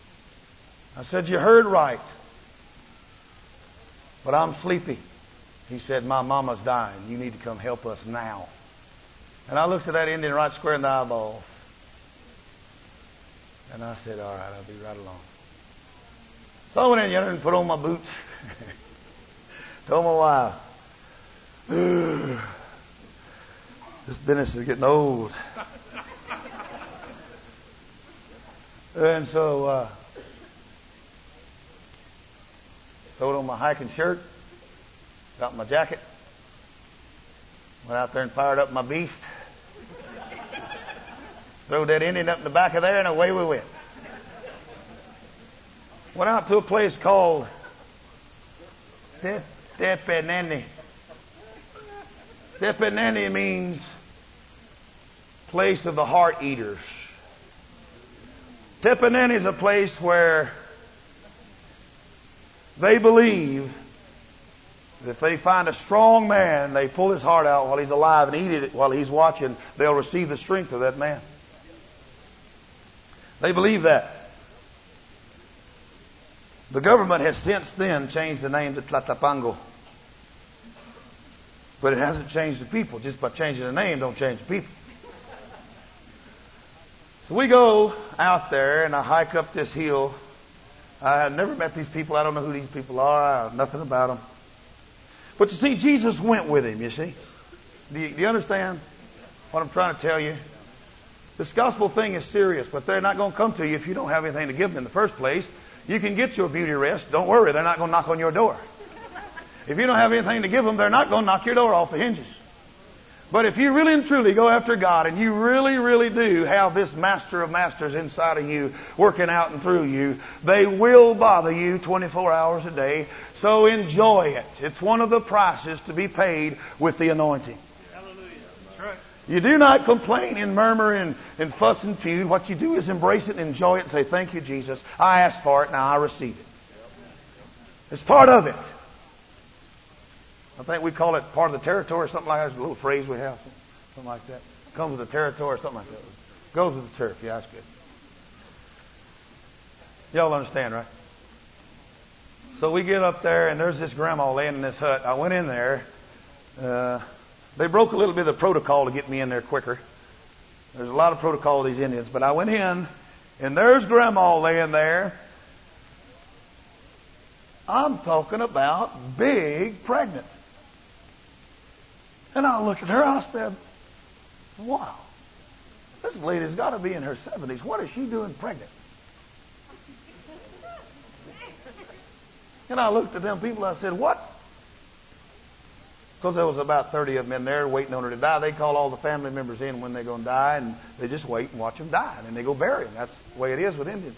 I said, you heard right. But I'm sleepy. He said, my mama's dying. You need to come help us now. And I looked at that Indian right square in the eyeballs. And I said, all right, I'll be right along. So I went in yonder and put on my boots. Told my wife, this business is getting old. And so, uh, threw on my hiking shirt, got my jacket, went out there and fired up my beast, threw that Indian up in the back of there, and away we went. Went out to a place called Tepeneni. Tepeneni means place of the heart eaters. Tepeneni is a place where they believe that if they find a strong man, they pull his heart out while he's alive and eat it while he's watching, they'll receive the strength of that man. They believe that. The government has since then changed the name to Tlatapango. But it hasn't changed the people. Just by changing the name, don't change the people. So we go out there and I hike up this hill. I have never met these people. I don't know who these people are. I know nothing about them. But you see, Jesus went with him, you see. Do you, do you understand what I'm trying to tell you? This gospel thing is serious, but they're not going to come to you if you don't have anything to give them in the first place. You can get your beauty rest. Don't worry, they're not going to knock on your door. If you don't have anything to give them, they're not going to knock your door off the hinges. But if you really and truly go after God and you really, really do have this master of masters inside of you working out and through you, they will bother you twenty-four hours a day. So enjoy it. It's one of the prices to be paid with the anointing.
Hallelujah. That's right.
You do not complain and murmur and, and fuss and feud. What you do is embrace it and enjoy it and say, thank you, Jesus. I asked for it, now I receive it. It's part of it. I think we call it part of the territory or something like that. It's a little phrase we have, something like that. Comes with the territory or something like that. Goes with the turf. Yeah, that's good. Y'all understand, right? So we get up there and there's this grandma laying in this hut. I went in there. Uh, they broke a little bit of the protocol to get me in there quicker. There's a lot of protocol with these Indians. But I went in and there's grandma laying there. I'm talking about big pregnant. And I looked at her, I said, wow, this lady's got to be in her seventies. What is she doing pregnant? And I looked at them people, I said, what? Because there was about thirty of them in there waiting on her to die. They call all the family members in when they're going to die, and they just wait and watch them die. And then they go bury them. That's the way it is with Indians.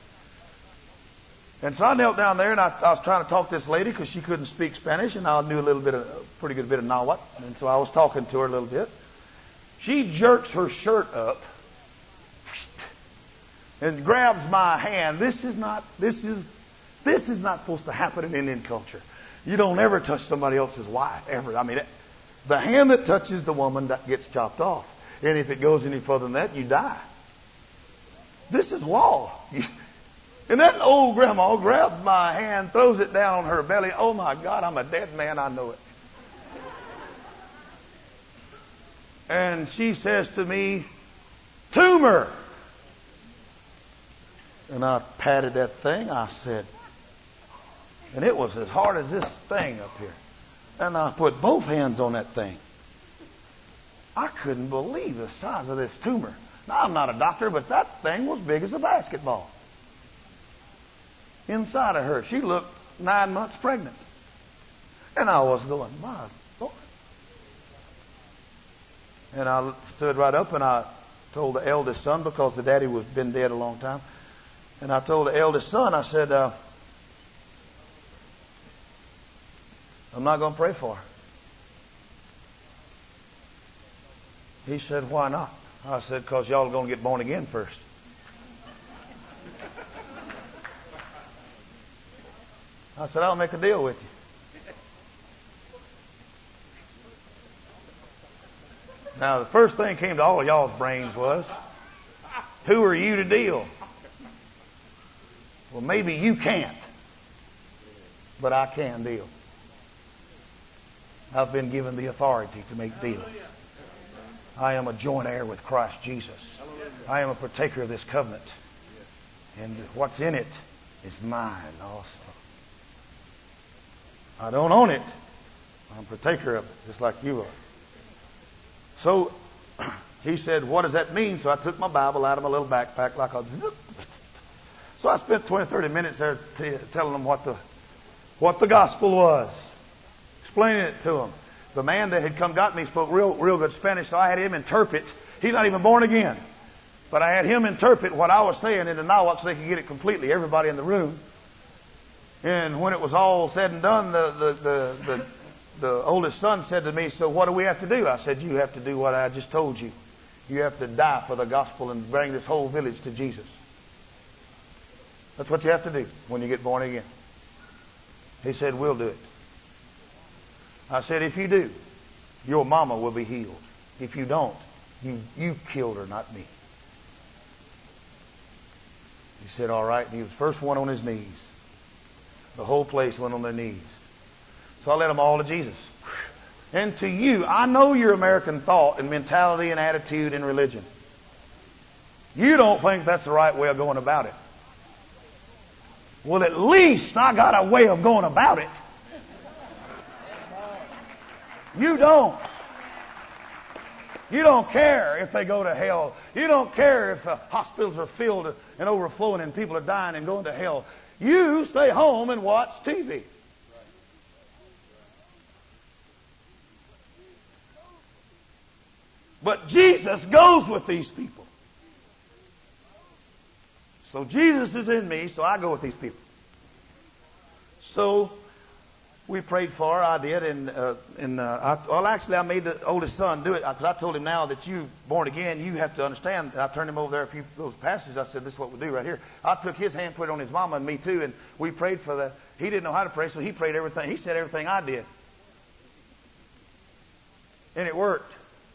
And so I knelt down there, and I, I was trying to talk to this lady because she couldn't speak Spanish, and I knew a little bit of, a pretty good bit of Nahuatl. And so I was talking to her a little bit. She jerks her shirt up and grabs my hand. This is not, this is, this is not supposed to happen in Indian culture. You don't ever touch somebody else's wife, ever. I mean, it, the hand that touches the woman, that gets chopped off. And if it goes any further than that, you die. This is law. And that old grandma grabs my hand, throws it down on her belly. Oh my God, I'm a dead man, I know it. And she says to me, tumor. And I patted that thing. I said, and it was as hard as this thing up here. And I put both hands on that thing. I couldn't believe the size of this tumor. Now, I'm not a doctor, but that thing was big as a basketball. Inside of her, she looked nine months pregnant. And I was going, my Lord. And I stood right up and I told the eldest son, because the daddy was been dead a long time. And I told the eldest son, I said, uh, I'm not going to pray for her. He said, why not? I said, because y'all are going to get born again first. I said, I'll make a deal with you. Now, the first thing came to all of y'all's brains was, who are you to deal? Well, maybe you can't, but I can deal. I've been given the authority to make deals. I am a joint heir with Christ Jesus. I am a partaker of this covenant. And what's in it is mine also. I don't own it. I'm a partaker of it, just like you are. So he said, what does that mean? So I took my Bible out of my little backpack like a zip. So I spent twenty, thirty minutes there t- telling them what the, what the gospel was. Explaining it to them. The man that had come got me spoke real, real good Spanish, so I had him interpret. He's not even born again. But I had him interpret what I was saying into Nahuatl so they could get it completely, everybody in the room. And when it was all said and done, the, the, the, the, the oldest son said to me, so what do we have to do? I said, you have to do what I just told you. You have to die for the gospel and bring this whole village to Jesus. That's what you have to do when you get born again. He said, we'll do it. I said, if you do, your mama will be healed. If you don't, you, you killed her, not me. He said, all right. And he was the first one on his knees. The whole place went on their knees. So I led them all to Jesus. And to you, I know your American thought and mentality and attitude and religion. You don't think that's the right way of going about it. Well, at least I got a way of going about it. You don't. You don't care if they go to hell. You don't care if the hospitals are filled and overflowing and people are dying and going to hell. You stay home and watch T V. But Jesus goes with these people. So Jesus is in me, so I go with these people. So we prayed for her, I did, and uh, and uh, I, well, actually, I made the oldest son do it because I told him now that you born again, you have to understand. I turned him over there a few those passages. I said, "This is what we do right here." I took his hand, put it on his mama and me too, and we prayed for the. He didn't know how to pray, so he prayed everything. He said everything I did, and it worked.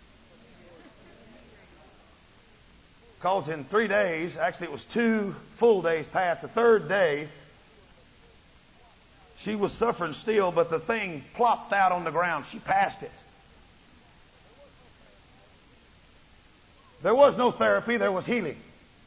Because in three days, actually, it was two full days past. The third day, she was suffering still, but the thing plopped out on the ground. She passed it. There was no therapy. There was healing.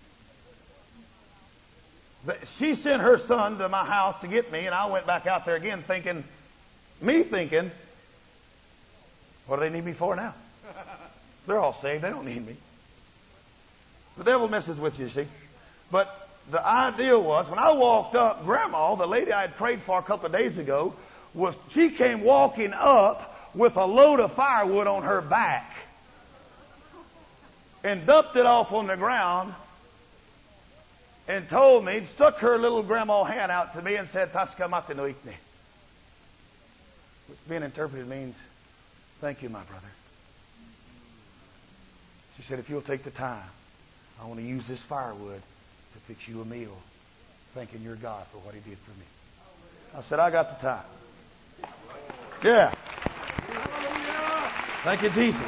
She sent her son to my house to get me, and I went back out there again thinking, me thinking, what do they need me for now? They're all saved. They don't need me. The devil messes with you, you see. But the idea was, when I walked up, Grandma, the lady I had prayed for a couple of days ago, was she came walking up with a load of firewood on her back and dumped it off on the ground and told me, stuck her little grandma hand out to me and said, "Taskamate no ikne," which being interpreted means, "Thank you, my brother." She said, "If you'll take the time, I want to use this firewood to fix you a meal, thanking your God for what He did for me." I said, "I got the time." Yeah. Thank you, Jesus.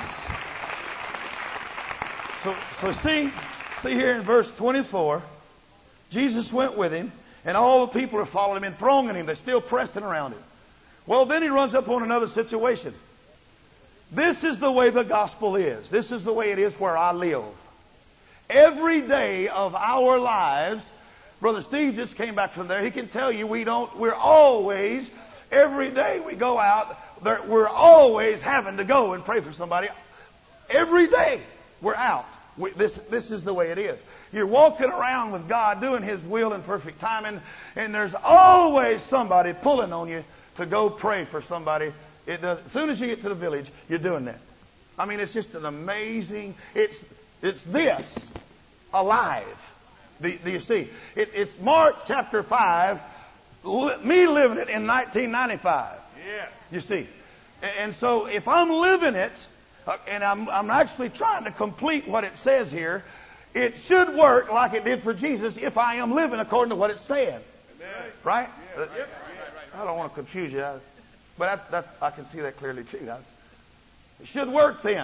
So, so see, see here in verse twenty-four, Jesus went with him, and all the people are following him and thronging him. They're still pressing around him. Well, then he runs up on another situation. This is the way the gospel is. This is the way it is where I live. Every day of our lives, Brother Steve just came back from there. He can tell you we don't, we're always, every day we go out, there, we're always having to go and pray for somebody. Every day we're out. We, this, this is the way it is. You're walking around with God doing His will in perfect timing, and there's always somebody pulling on you to go pray for somebody. It does, as soon as you get to the village, you're doing that. I mean, it's just an amazing, it's, it's this. Alive. Do, do you see? It, it's Mark chapter five, li, me living it in nineteen ninety-five.
Yeah.
You see? And, and so if I'm living it, uh, and I'm, I'm actually trying to complete what it says here, it should work like it did for Jesus if I am living according to what it's saying.
Amen.
Right?
Yeah,
Uh,
right.
I don't want to confuse you, I, but that, that, I can see that clearly too. I, it should work then.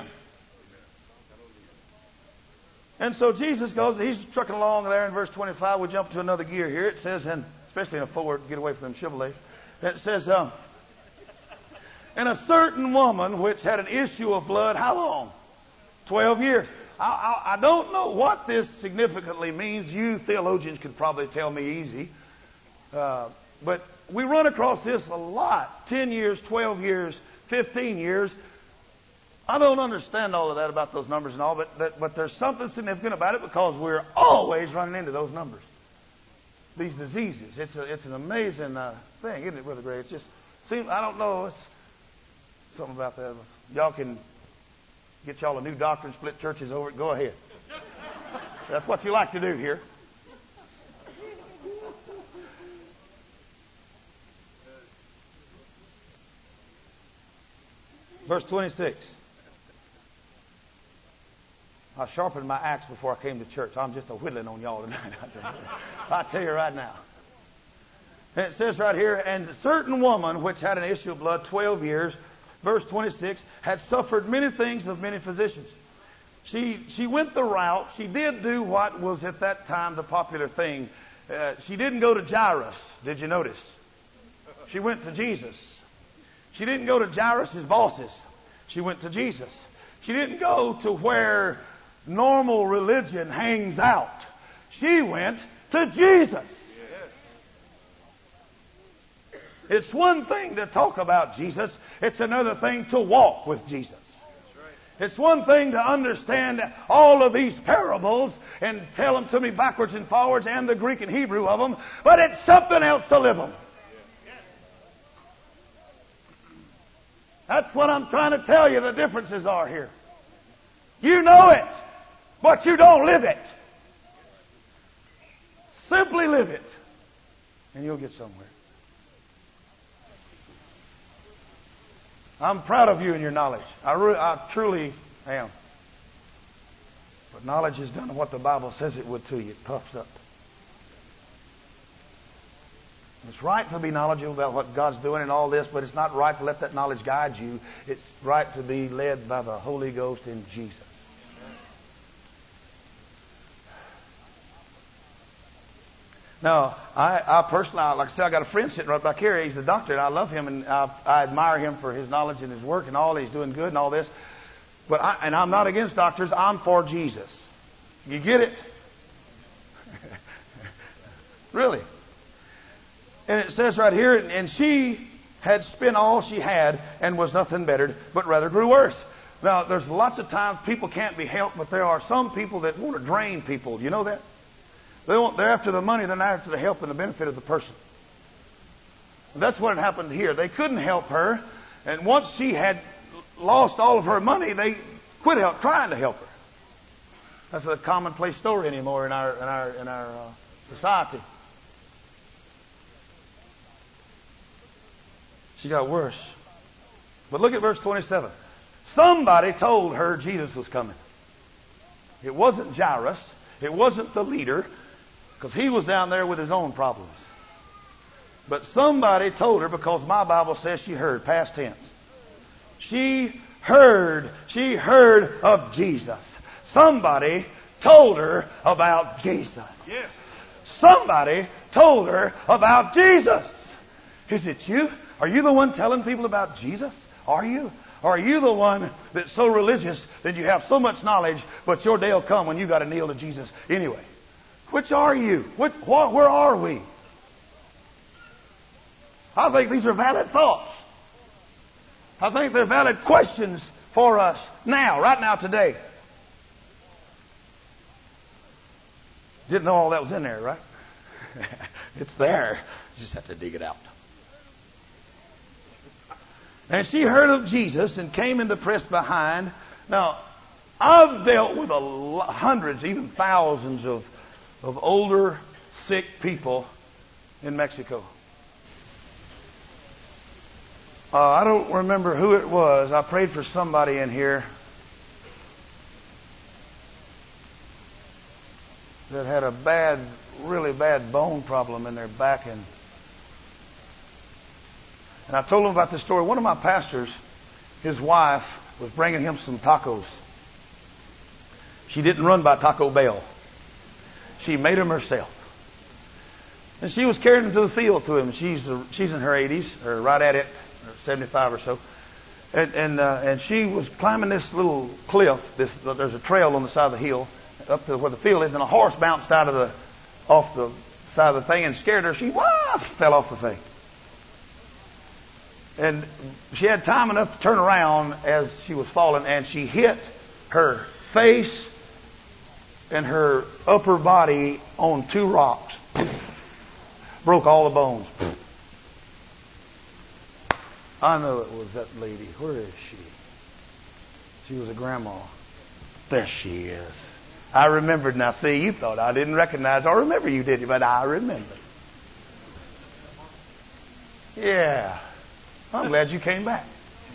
And so Jesus goes, he's trucking along there in verse twenty-five. We'll jump to another gear here. It says, and especially in a Ford, get away from them Chevrolets. It says, um, And a certain woman which had an issue of blood, how long? Twelve years. I, I, I don't know what this significantly means. You theologians could probably tell me easy. Uh, but we run across this a lot. Ten years, twelve years, fifteen years. I don't understand all of that about those numbers and all, but, but, but there's something significant about it because we're always running into those numbers. These diseases. It's a, it's an amazing uh, thing, isn't it, Brother Gray? It's just, seems, I don't know, it's something about that. Y'all can get y'all a new doctor and split churches over it. Go ahead. That's what you like to do here. Verse twenty-six. I sharpened my axe before I came to church. I'm just a whittling on y'all tonight. I tell you right now. And it says right here, and a certain woman which had an issue of blood twelve years, verse twenty-six, had suffered many things of many physicians. She she went the route. She did do what was at that time the popular thing. Uh, she didn't go to Jairus. Did you notice? She went to Jesus. She didn't go to Jairus' bosses. She went to Jesus. She didn't go to where normal religion hangs out. She went to Jesus. It's one thing to talk about Jesus. It's another thing to walk with Jesus. It's one thing to understand all of these parables and tell them to me backwards and forwards and the Greek and Hebrew of them, but it's something else to live them. That's what I'm trying to tell you the differences are here. You know it, but you don't live it. Simply live it, and you'll get somewhere. I'm proud of you and your knowledge. I, re- I truly am. But knowledge has done what the Bible says it would to you. It puffs up. It's right to be knowledgeable about what God's doing and all this, but it's not right to let that knowledge guide you. It's right to be led by the Holy Ghost in Jesus. Now, I, I personally, like I said, I got a friend sitting right back here. He's a doctor, and I love him, and I, I admire him for his knowledge and his work and all. He's doing good and all this. But I, and I'm not against doctors. I'm for Jesus. You get it? Really? And it says right here, and she had spent all she had and was nothing bettered, but rather grew worse. Now, there's lots of times people can't be helped, but there are some people that want to drain people. You know that? They want, they're after the money, they're not after the help and the benefit of the person. And that's what had happened here. They couldn't help her, and once she had lost all of her money, they quit help, trying to help her. That's a commonplace story anymore in our in our in our uh, society. She got worse. But look at verse twenty-seven. Somebody told her Jesus was coming. It wasn't Jairus. It wasn't the leader, because he was down there with his own problems. But somebody told her, because my Bible says she heard, past tense. She heard, she heard of Jesus. Somebody told her about Jesus.
Yes.
Somebody told her about Jesus. Is it you? Are you the one telling people about Jesus? Are you? Or are you the one that's so religious that you have so much knowledge, but your day will come when you got to kneel to Jesus anyway? Which are you? Which, wh- where are we? I think these are valid thoughts. I think they're valid questions for us now, right now, today. Didn't know all that was in there, right? It's there. You just have to dig it out. And she heard of Jesus and came in to press behind. Now, I've dealt with a lot, hundreds, even thousands of, of older, sick people in Mexico. Uh, I don't remember who it was. I prayed for somebody in here that had a bad, really bad bone problem in their back. And And I told him about this story. One of my pastors, his wife, was bringing him some tacos. She didn't run by Taco Bell. She made them herself. And she was carrying them to the field to him. She's she's in her eighties, or right at it, or seventy-five or so. And and, uh, and she was climbing this little cliff. This there's a trail on the side of the hill up to where the field is, and a horse bounced out of the off the side of the thing and scared her. She wah, fell off the thing. And she had time enough to turn around as she was falling, and she hit her face and her upper body on two rocks. Broke all the bones. I know it was that lady. Where is she? She was a grandma. There she is. I remembered. Now, see, you thought I didn't recognize or remember you, did you? But I remember. Yeah. I'm glad you came back.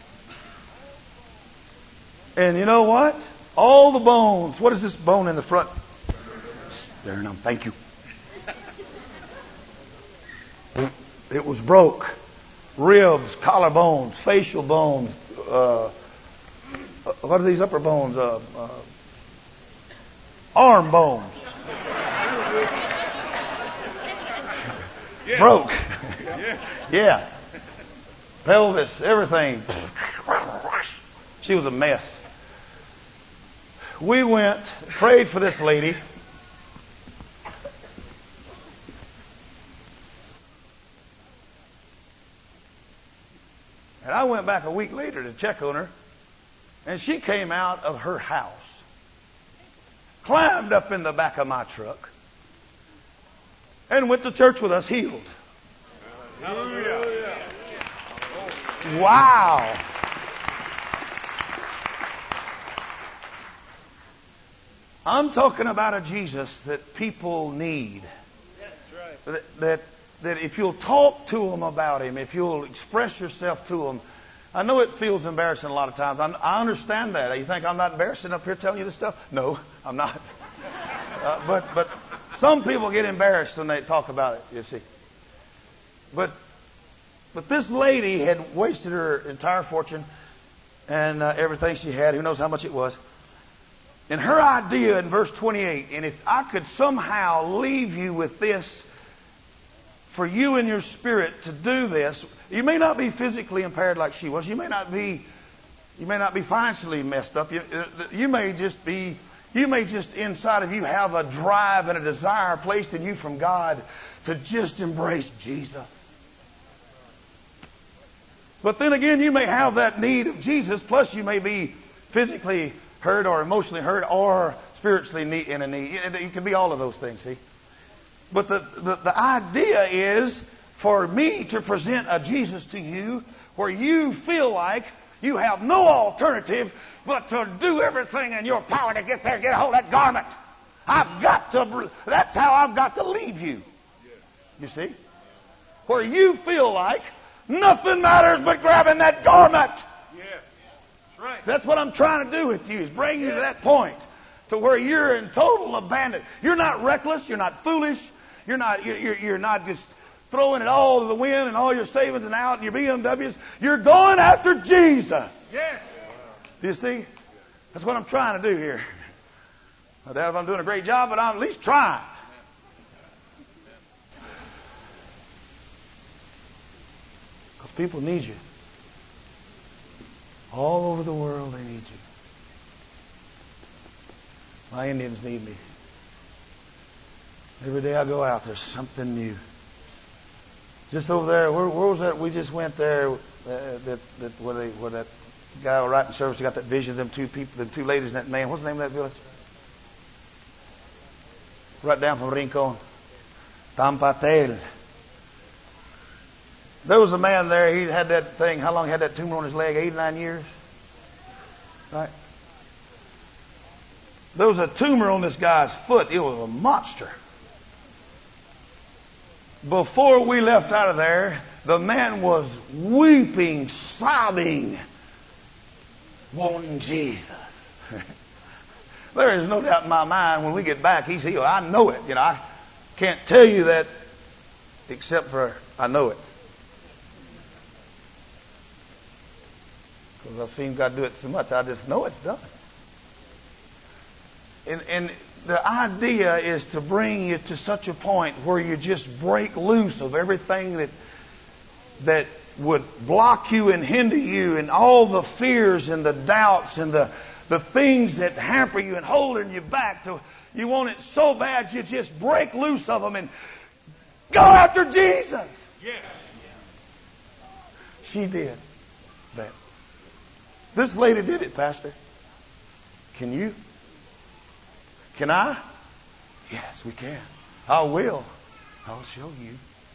And you know what? All the bones. What is this bone in the front? Sternum. Thank you. It was broke. Ribs, collarbones, facial bones. Uh, what are these upper bones? Uh, uh, arm bones.
Yeah.
Broke.
Yeah.
Yeah. Pelvis, everything. She was a mess. We went, prayed for this lady. And I went back a week later to check on her. And she came out of her house, climbed up in the back of my truck, and went to church with us healed.
Hallelujah.
Wow. I'm talking about a Jesus that people need.
That's right.
That, that, that if you'll talk to them about Him, if you'll express yourself to them. I know it feels embarrassing a lot of times. I'm, I understand that. You think I'm not embarrassing up here telling you this stuff? No, I'm not. uh, but but some people get embarrassed when they talk about it, you see. But but this lady had wasted her entire fortune and uh, everything she had. Who knows how much it was. And her idea in verse twenty-eight, and if I could somehow leave you with this, for you in your spirit to do this, you may not be physically impaired like she was. You may not be, you may not be financially messed up. You, you may just be, you may just inside of you have a drive and a desire placed in you from God to just embrace Jesus. But then again, you may have that need of Jesus, plus you may be physically hurt or emotionally hurt or spiritually in a need. It can be all of those things, see. But the, the, the idea is for me to present a Jesus to you where you feel like you have no alternative but to do everything in your power to get there, get a hold of that garment. I've got to, that's how I've got to leave you. You see? Where you feel like nothing matters but grabbing that garment.
Yeah. That's right.
That's what I'm trying to do with you, is bring you to that point to where you're in total abandon. You're not reckless. You're not foolish. You're not, you're, you're not just throwing it all to the wind and all your savings and out and your B M Ws. You're going after Jesus.
Yes.
Do you see? That's what I'm trying to do here. I doubt if I'm doing a great job, but I'm at least trying. Because people need you. All over the world, they need you. My Indians need me. Every day I go out, there's something new. Just over there, where, where was that? We just went there. Uh, that that where, they, where that guy right in service got that vision of them two people, them two ladies and that man. What's the name of that village? Right down from Rincon, Tampatel. There was a man there. He had that thing. How long he had that tumor on his leg? Eight, nine years. Right. There was a tumor on this guy's foot. It was a monster. Before we left out of there, the man was weeping, sobbing, wanting Jesus. There is no doubt in my mind when we get back, he's healed. I know it. You know, I can't tell you that except for I know it. Because I've seen God do it so much, I just know it's done. And, and the idea is to bring you to such a point where you just break loose of everything that that would block you and hinder you, and all the fears and the doubts and the, the things that hamper you and holding you back. To, you want it so bad you just break loose of them and go after Jesus.
Yes.
She did that. This lady did it, Pastor. Can you? Can I? Yes, we can. I will. I'll show you.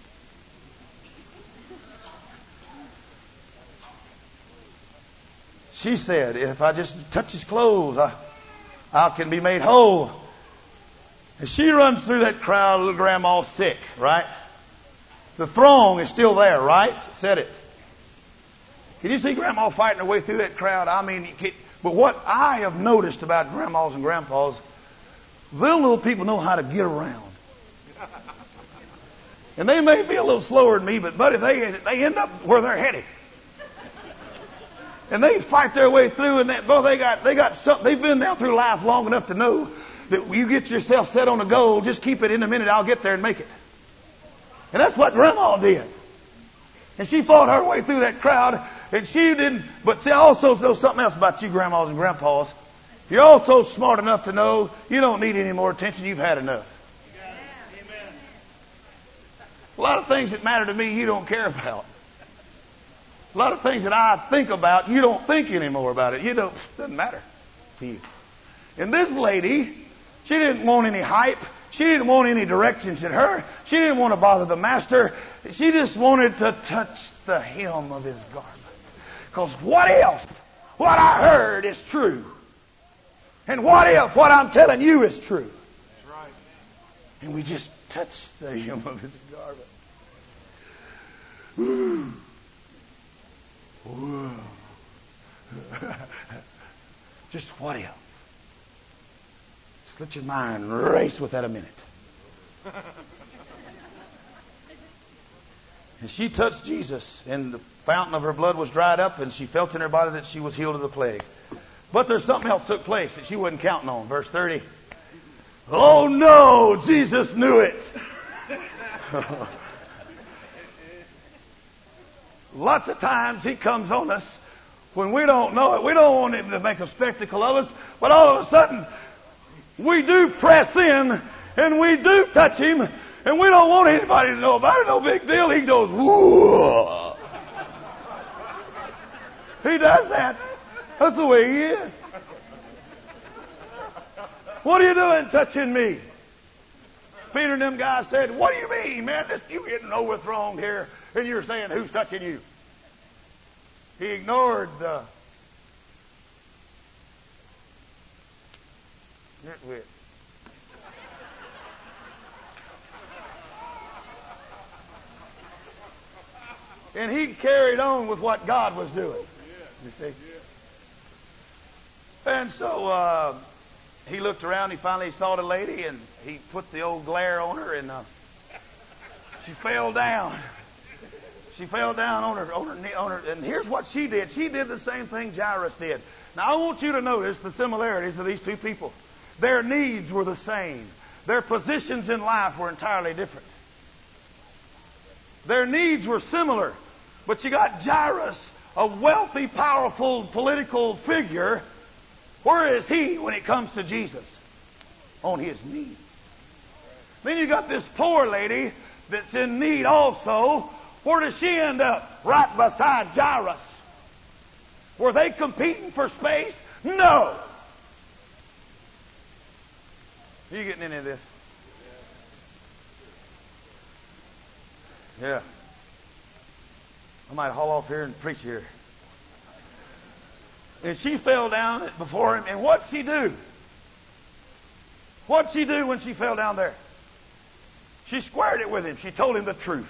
She said, if I just touch his clothes, I, I can be made whole. And she runs through that crowd, little grandma's sick, right? The throng is still there, right? Said it. Can you see grandma fighting her way through that crowd? I mean, but what I have noticed about grandmas and grandpas, them little people know how to get around. And they may be a little slower than me, but buddy, they they end up where they're headed. And they fight their way through, and that, boy, they got they got something. They've been down through life long enough to know that you get yourself set on a goal, just keep it in a minute. I'll get there and make it. And that's what Grandma did. And she fought her way through that crowd, and she didn't. But see, I also know something else about you, grandmas and grandpas. You're also smart enough to know you don't need any more attention. You've had enough.
Amen.
A lot of things that matter to me, you don't care about. A lot of things that I think about, you don't think anymore about it. You don't. Doesn't matter to you. And this lady, she didn't want any hype. She didn't want any directions in her. She didn't want to bother the master. She just wanted to touch the hem of his garment. Because what if what I heard is true? And what if what I'm telling you is true?
That's right.
And we just touched the hem of his garment. Ooh. Ooh. Just what if? Just let your mind race with that a minute. And she touched Jesus, and the fountain of her blood was dried up, and she felt in her body that she was healed of the plague. But there's something else took place that she wasn't counting on. Verse thirty. Oh no, Jesus knew it. Lots of times he comes on us when we don't know it. We don't want him to make a spectacle of us, but all of a sudden we do press in and we do touch him, and we don't want anybody to know about it. No big deal. He goes, whoa. He does that. That's the way he is. What are you doing touching me? Peter and them guys said, what do you mean, man? This, you getting overthrown here, and you're saying, who's touching you? He ignored the nitwit. And he carried on with what God was doing. You see? And so uh, he looked around. He finally saw the lady, and he put the old glare on her, and uh, she fell down. She fell down on her, on her knee, on her. And here's what she did. She did the same thing Jairus did. Now I want you to notice the similarities of these two people. Their needs were the same. Their positions in life were entirely different. Their needs were similar. But you got Jairus, a wealthy, powerful political figure. Where is he when it comes to Jesus? On his knees. Then you got this poor lady that's in need also. Where does she end up? Right beside Jairus. Were they competing for space? No. Are you getting any of this? Yeah. I might haul off here and preach here. And she fell down before him. And what'd she do? What'd she do when she fell down there? She squared it with him. She told him the truth.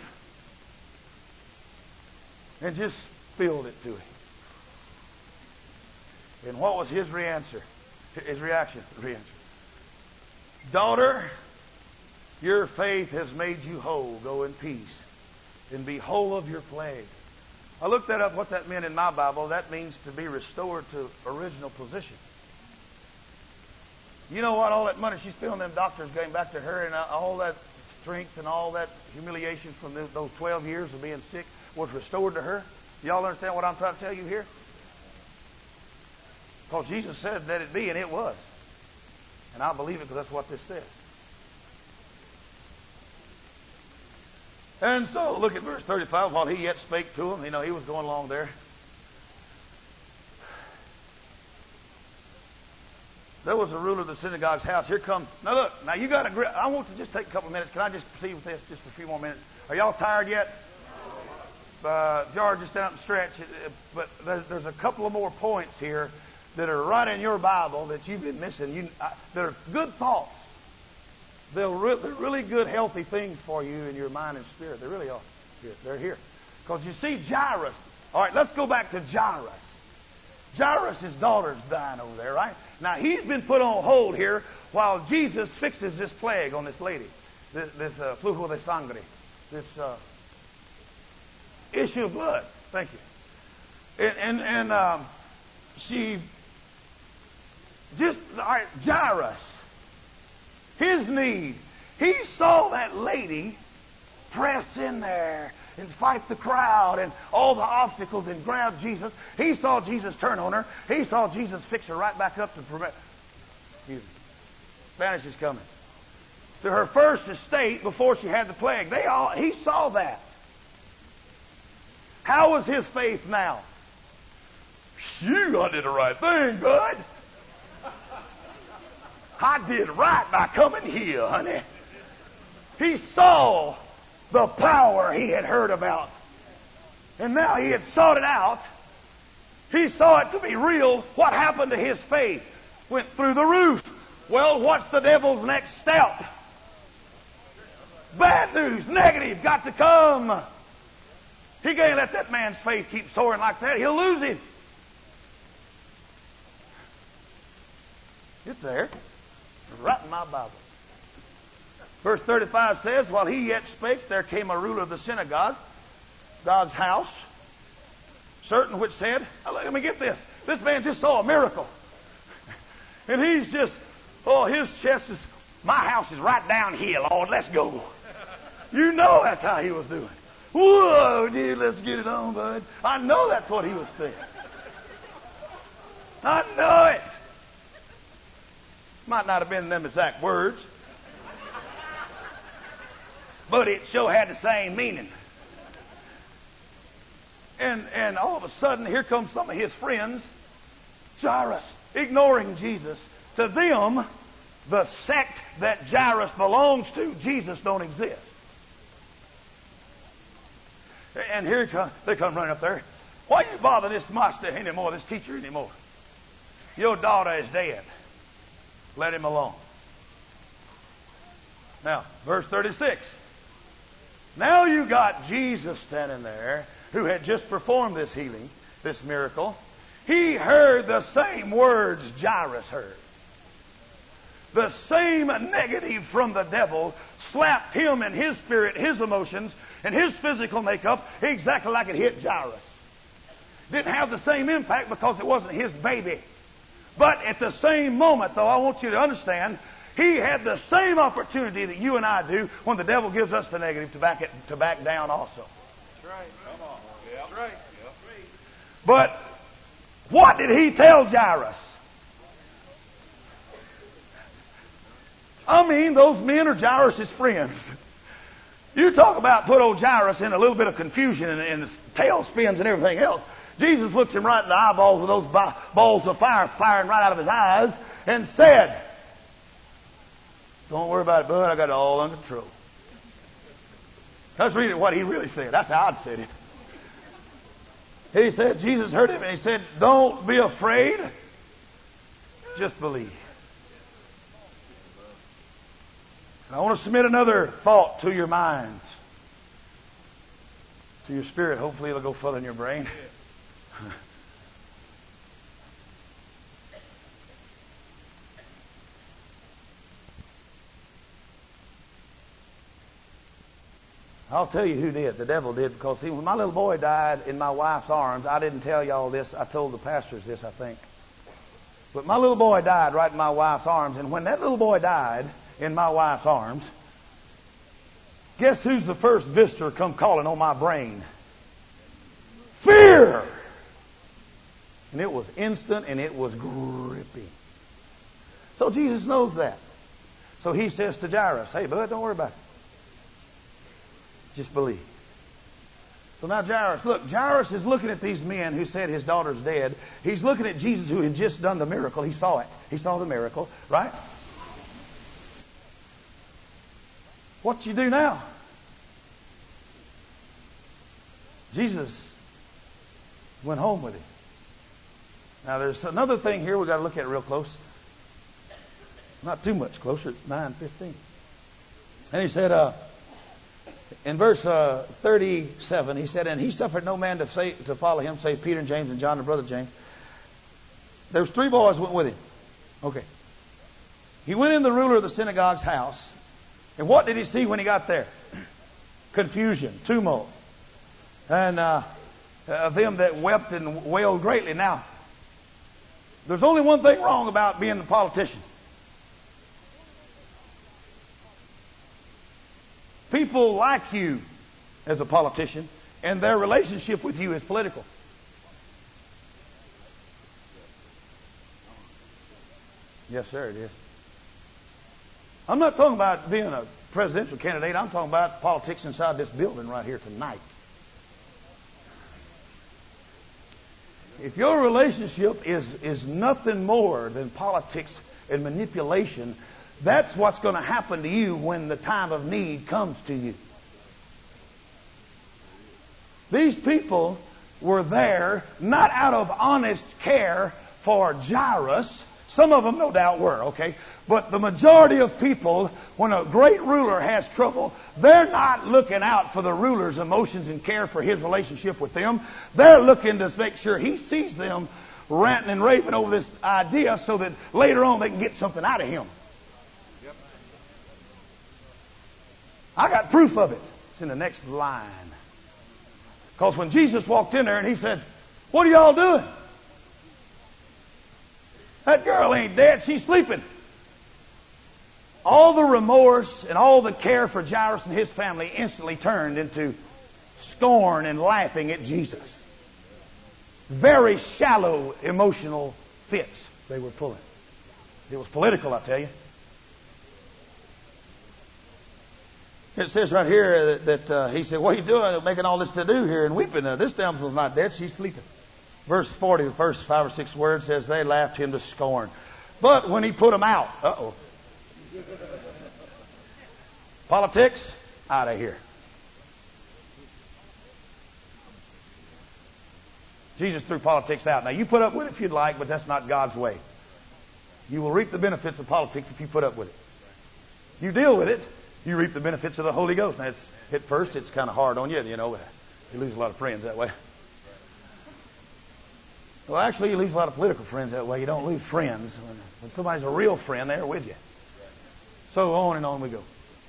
And just spilled it to him. And what was his reaction? His reaction. Reaction. Daughter, your faith has made you whole. Go in peace and be whole of your plague. I looked that up, what that meant in my Bible. That means to be restored to original position. You know what? All that money she's spending, them doctors going back to her, and all that strength and all that humiliation from the, those twelve years of being sick was restored to her. Y'all understand what I'm trying to tell you here? Because Jesus said, let it be, and it was. And I believe it because that's what this says. And so, look at verse thirty-five. While he yet spake to him, you know, he was going along there. There was a ruler of the synagogue's house. Here comes. Now look, now you got to. I want to just take a couple of minutes. Can I just proceed with this just for a few more minutes? Are y'all tired yet? Uh, George, just stand up and stretch. But there's, there's a couple of more points here that are right in your Bible that you've been missing. You, I, they're good thoughts. They're, re- they're really good, healthy things for you in your mind and spirit. They really are. They're here. Because you see Jairus. All right, let's go back to Jairus. Jairus' daughter's dying over there, right? Now, he's been put on hold here while Jesus fixes this plague on this lady, this, this uh, flujo de sangre, this uh, issue of blood. Thank you. And, and, and um, she, just, all right, Jairus, his need, he saw that lady press in there and fight the crowd and all the obstacles and grab Jesus. He saw Jesus turn on her. He saw Jesus fix her right back up to prevent. Excuse me. Spanish is coming. To her first estate before she had the plague. They all. He saw that. How was his faith now? Phew, I did the right thing, God. I did right by coming here, honey. He saw the power he had heard about. And now he had sought it out. He saw it to be real. What happened to his faith? Went through the roof. Well, what's the devil's next step? Bad news, negative, got to come. He can't let that man's faith keep soaring like that. He'll lose him. It's there. Right in my Bible. Verse thirty-five says, while he yet spake, there came a ruler of the synagogue, God's house, certain which said, oh, let me get this. This man just saw a miracle. And he's just, oh, his chest is, my house is right down here, Lord, let's go. You know that's how he was doing. Whoa, dude, let's get it on, bud. I know that's what he was saying. I know it. Might not have been them exact words. But it sure had the same meaning. And and all of a sudden, here comes some of his friends, Jairus, ignoring Jesus. To them, the sect that Jairus belongs to, Jesus don't exist. And here come, they come running up there. Why you bother this master anymore, this teacher anymore? Your daughter is dead. Let him alone. Now, verse thirty-six. Now you got Jesus standing there who had just performed this healing, this miracle. He heard the same words Jairus heard. The same negative from the devil slapped him and his spirit, his emotions, and his physical makeup exactly like it hit Jairus. Didn't have the same impact because it wasn't his baby. But at the same moment, though, I want you to understand, he had the same opportunity that you and I do when the devil gives us the negative to back it, to back down also.
That's right. Come on. Yeah. That's right. Yeah.
But what did he tell Jairus? I mean, those men are Jairus' friends. You talk about put old Jairus in a little bit of confusion and, and tail spins and everything else. Jesus looks him right in the eyeballs with those balls of fire firing right out of his eyes and said, don't worry about it, bud. I got it all under control. Let's read it what he really said. That's how I'd said it. He said, Jesus heard him and he said, don't be afraid. Just believe. And I want to submit another thought to your minds, to your spirit. Hopefully it'll go further in your brain. I'll tell you who did. The devil did, because see, when my little boy died in my wife's arms, I didn't tell y'all this. I told the pastors this, I think. But my little boy died right in my wife's arms, and when that little boy died in my wife's arms, Guess who's the first visitor come calling on my brain? Fear! And it was instant and it was gripping. So Jesus knows that. So he says to Jairus, hey, bud, don't worry about it. Just believe. So now Jairus, look, Jairus is looking at these men who said his daughter's dead. He's looking at Jesus who had just done the miracle. He saw it. He saw the miracle, right? What you do now? Jesus went home with him. Now there's another thing here we've got to look at real close. Not too much closer. It's nine fifteen. And he said, uh, in verse uh, thirty-seven, he said, and he suffered no man to say to follow him, save Peter and James and John and brother James. There's three boys went with him. Okay. He went in the ruler of the synagogue's house. And what did he see when he got there? Confusion, tumult, and uh, uh, them that wept and wailed greatly. Now, there's only one thing wrong about being a politician. People like you as a politician, and their relationship with you is political. Yes, sir, it is. I'm not talking about being a presidential candidate. I'm talking about politics inside this building right here tonight. If your relationship is, is nothing more than politics and manipulation, that's what's going to happen to you when the time of need comes to you. These people were there not out of honest care for Jairus. Some of them no doubt were, okay? But the majority of people, when a great ruler has trouble, they're not looking out for the ruler's emotions and care for his relationship with them. They're looking to make sure he sees them ranting and raving over this idea so that later on they can get something out of him. Yep. I got proof of it. It's in the next line. Because when Jesus walked in there and he said, what are y'all doing? That girl ain't dead. She's sleeping. All the remorse and all the care for Jairus and his family instantly turned into scorn and laughing at Jesus. Very shallow emotional fits they were pulling. It was political, I tell you. It says right here that, that uh, he said, what are you doing making all this to do here and weeping? Uh, this damsel's not dead. She's sleeping. Verse forty, the first five or six words says, they laughed him to scorn. But when he put them out, uh-oh. Politics, out of here. Jesus threw politics out. Now, you put up with it if you'd like, but that's not God's way. You will reap the benefits of politics if you put up with it. You deal with it, you reap the benefits of the Holy Ghost. Now, it's, at first, it's kind of hard on you, you know. You lose a lot of friends that way. Well, actually, you lose a lot of political friends that way. You don't lose friends. When, when somebody's a real friend, they're with you. So on and on we go.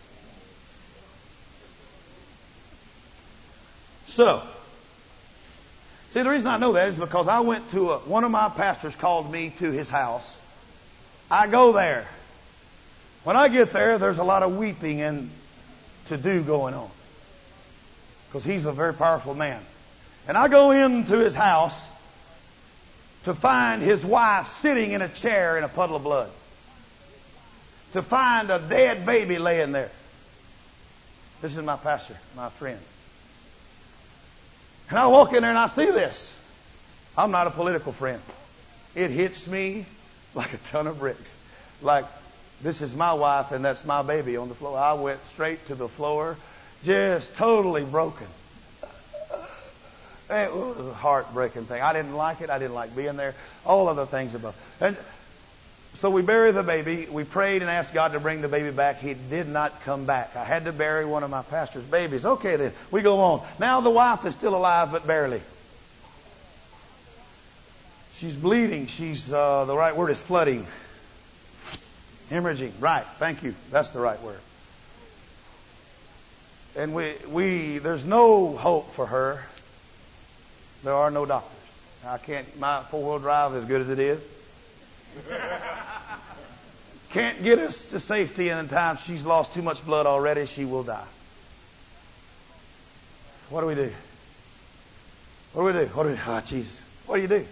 So, see, the reason I know that is because I went to a, one of my pastors called me to his house. I go there. When I get there, there's a lot of weeping and to do going on. Because he's a very powerful man. And I go into his house to find his wife sitting in a chair in a puddle of blood. To find a dead baby laying there. This is my pastor, my friend. And I walk in there and I see this. I'm not a political friend. It hits me like a ton of bricks. Like, this is my wife and that's my baby on the floor. I went straight to the floor, just totally broken. It was a heartbreaking thing. I didn't like it. I didn't like being there. All other things about it. And so we buried the baby. We prayed and asked God to bring the baby back. He did not come back. I had to bury one of my pastor's babies. Okay, then. We go on. Now the wife is still alive, but barely. She's bleeding. She's, uh, the right word is flooding. Hemorrhaging. Right. Thank you. That's the right word. And we, we, there's no hope for her. There are no doctors. I can't, my four-wheel drive as good as it is. Can't get us to safety, and in time she's lost too much blood already. She will die. What do we do? What do we do? What do we do? Oh, Jesus. What do you do?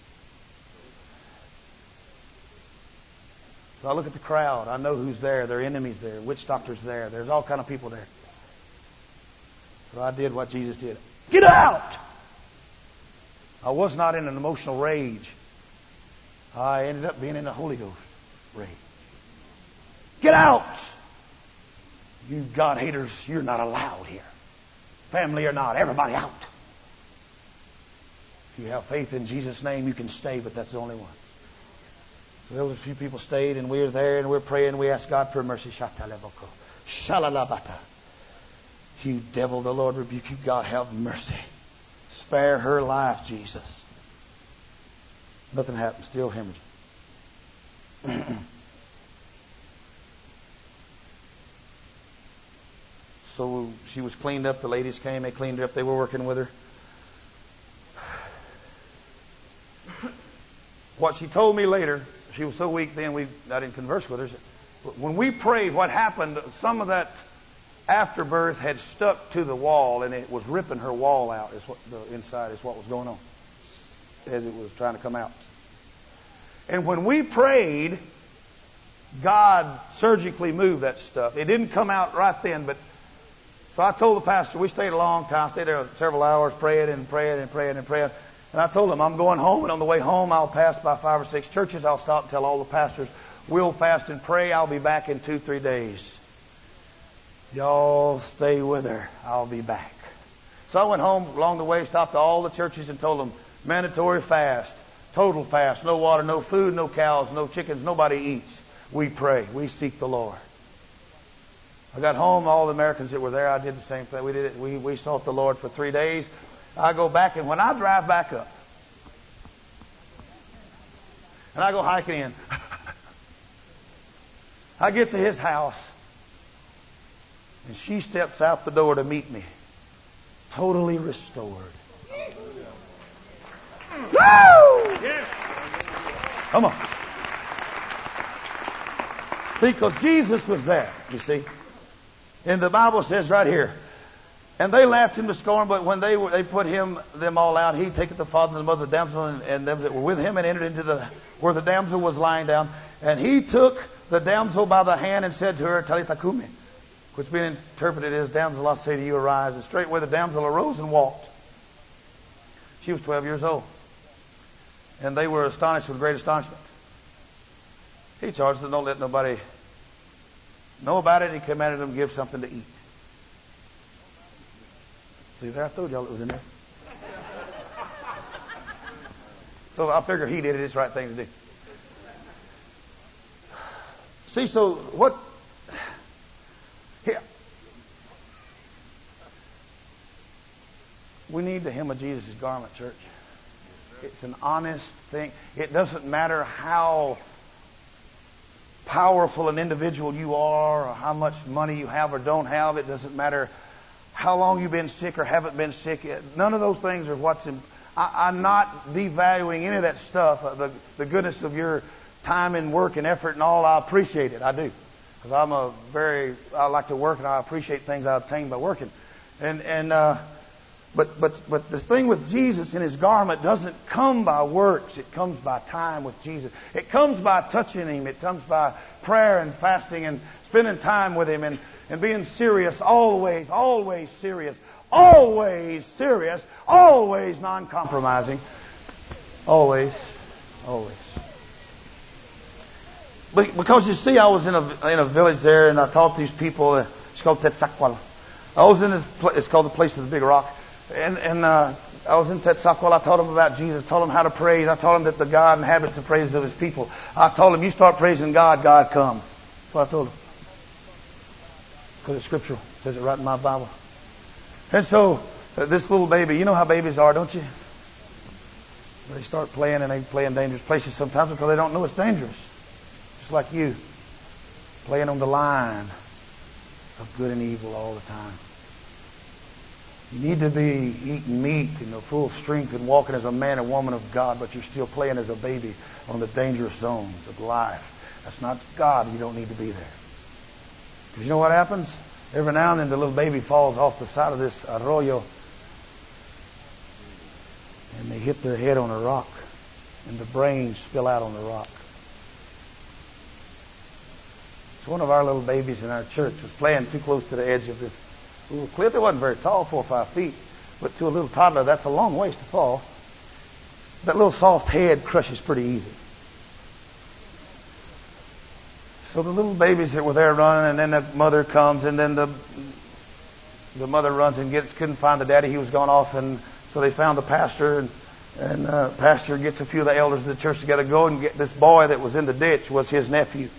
So I look at the crowd. I know who's there. There are enemies there. Witch doctors there. There's all kind of people there. So I did what Jesus did. Get out! I was not in an emotional rage. I ended up being in the Holy Ghost rage. Get out! You God haters, you're not allowed here. Family or not, everybody out. If you have faith in Jesus' name, you can stay, but that's the only one. So there was a few people stayed, and we were there, and we were praying, and we asked God for mercy. Shalalabata. You devil, the Lord rebuke you. God, have mercy. Spare her life, Jesus. Nothing happened. Still hemorrhaging. So she was cleaned up. The ladies came. They cleaned her up. They were working with her. What she told me later, she was so weak then, we I didn't converse with her. When we prayed, what happened, some of that afterbirth had stuck to the wall, and it was ripping her wall out. Is what the inside is what was going on as it was trying to come out. And when we prayed, God surgically moved that stuff. It didn't come out right then, but so I told the pastor, we stayed a long time, stayed there several hours praying and praying and praying and praying. And I told him, I'm going home, and on the way home, I'll pass by five or six churches. I'll stop and tell all the pastors, we'll fast and pray. I'll be back in two, three days. Y'all stay with her. I'll be back. So I went home along the way, stopped at all the churches and told them, mandatory fast, total fast, no water, no food, no cows, no chickens, nobody eats. We pray. We seek the Lord. I got home, all the Americans that were there, I did the same thing. We did it. We, we sought the Lord for three days. I go back, and when I drive back up, and I go hiking in, I get to his house, and she steps out the door to meet me, totally restored. Woo! Come on. See, because Jesus was there, you see. And the Bible says right here, and they laughed him to scorn, but when they were, they put him them all out, he taketh the father and the mother of the damsel and, and them that were with him, and entered into the where the damsel was lying down. And he took the damsel by the hand and said to her, Talitha cumi, which being interpreted as, damsel, I say to you, arise. And straightway the damsel arose and walked. She was twelve years old. And they were astonished with great astonishment. He charged them, don't let nobody know about it. He commanded them to give something to eat. See there, I told y'all it was in there. So I figure he did it. It's the right thing to do. See, so what... Here. We need the hem of Jesus' garment, church. It's an honest thing. It doesn't matter how powerful an individual you are, or how much money you have or don't have. It doesn't matter how long you've been sick or haven't been sick. None of those things are what's in. I, I'm not devaluing any of that stuff. Uh, the, the goodness of your time and work and effort and all, I appreciate it. I do. Because I'm a very, I like to work, and I appreciate things I obtain by working. And, and, uh, but, but, but this thing with Jesus in his garment doesn't come by works. It comes by time with Jesus. It comes by touching him. It comes by prayer and fasting and spending time with him and, and being serious, always, always serious, always serious, always non-compromising, always, always. Because you see, I was in a in a village there, and I taught these people. Uh, it's called Tetsakwal. I was in this. Pl- it's called the place of the big rock, and and uh, I was in Tetsakwal. I taught them about Jesus. I told them how to praise. I told them that the God inhabits the praises of his people. I told them, you start praising God, God comes. That's what I told them. Because it's scriptural. It says it right in my Bible. And so uh, this little baby, you know how babies are, don't you? They start playing, and they play in dangerous places sometimes because they don't know it's dangerous. Just like you, playing on the line of good and evil all the time. You need to be eating meat in the full strength and walking as a man and woman of God, but you're still playing as a baby on the dangerous zones of life. That's not God. You don't need to be there. Because you know what happens? Every now and then the little baby falls off the side of this arroyo and they hit their head on a rock, and the brains spill out on the rock. So one of our little babies in our church was playing too close to the edge of this little cliff. It wasn't very tall, four or five feet, but to a little toddler, that's a long ways to fall. That little soft head crushes pretty easy. So the little babies that were there running, and then the mother comes, and then the the mother runs and gets couldn't find the daddy. He was gone off, and so they found the pastor, and and uh, pastor gets a few of the elders of the church together, go and get this boy that was in the ditch was his nephew.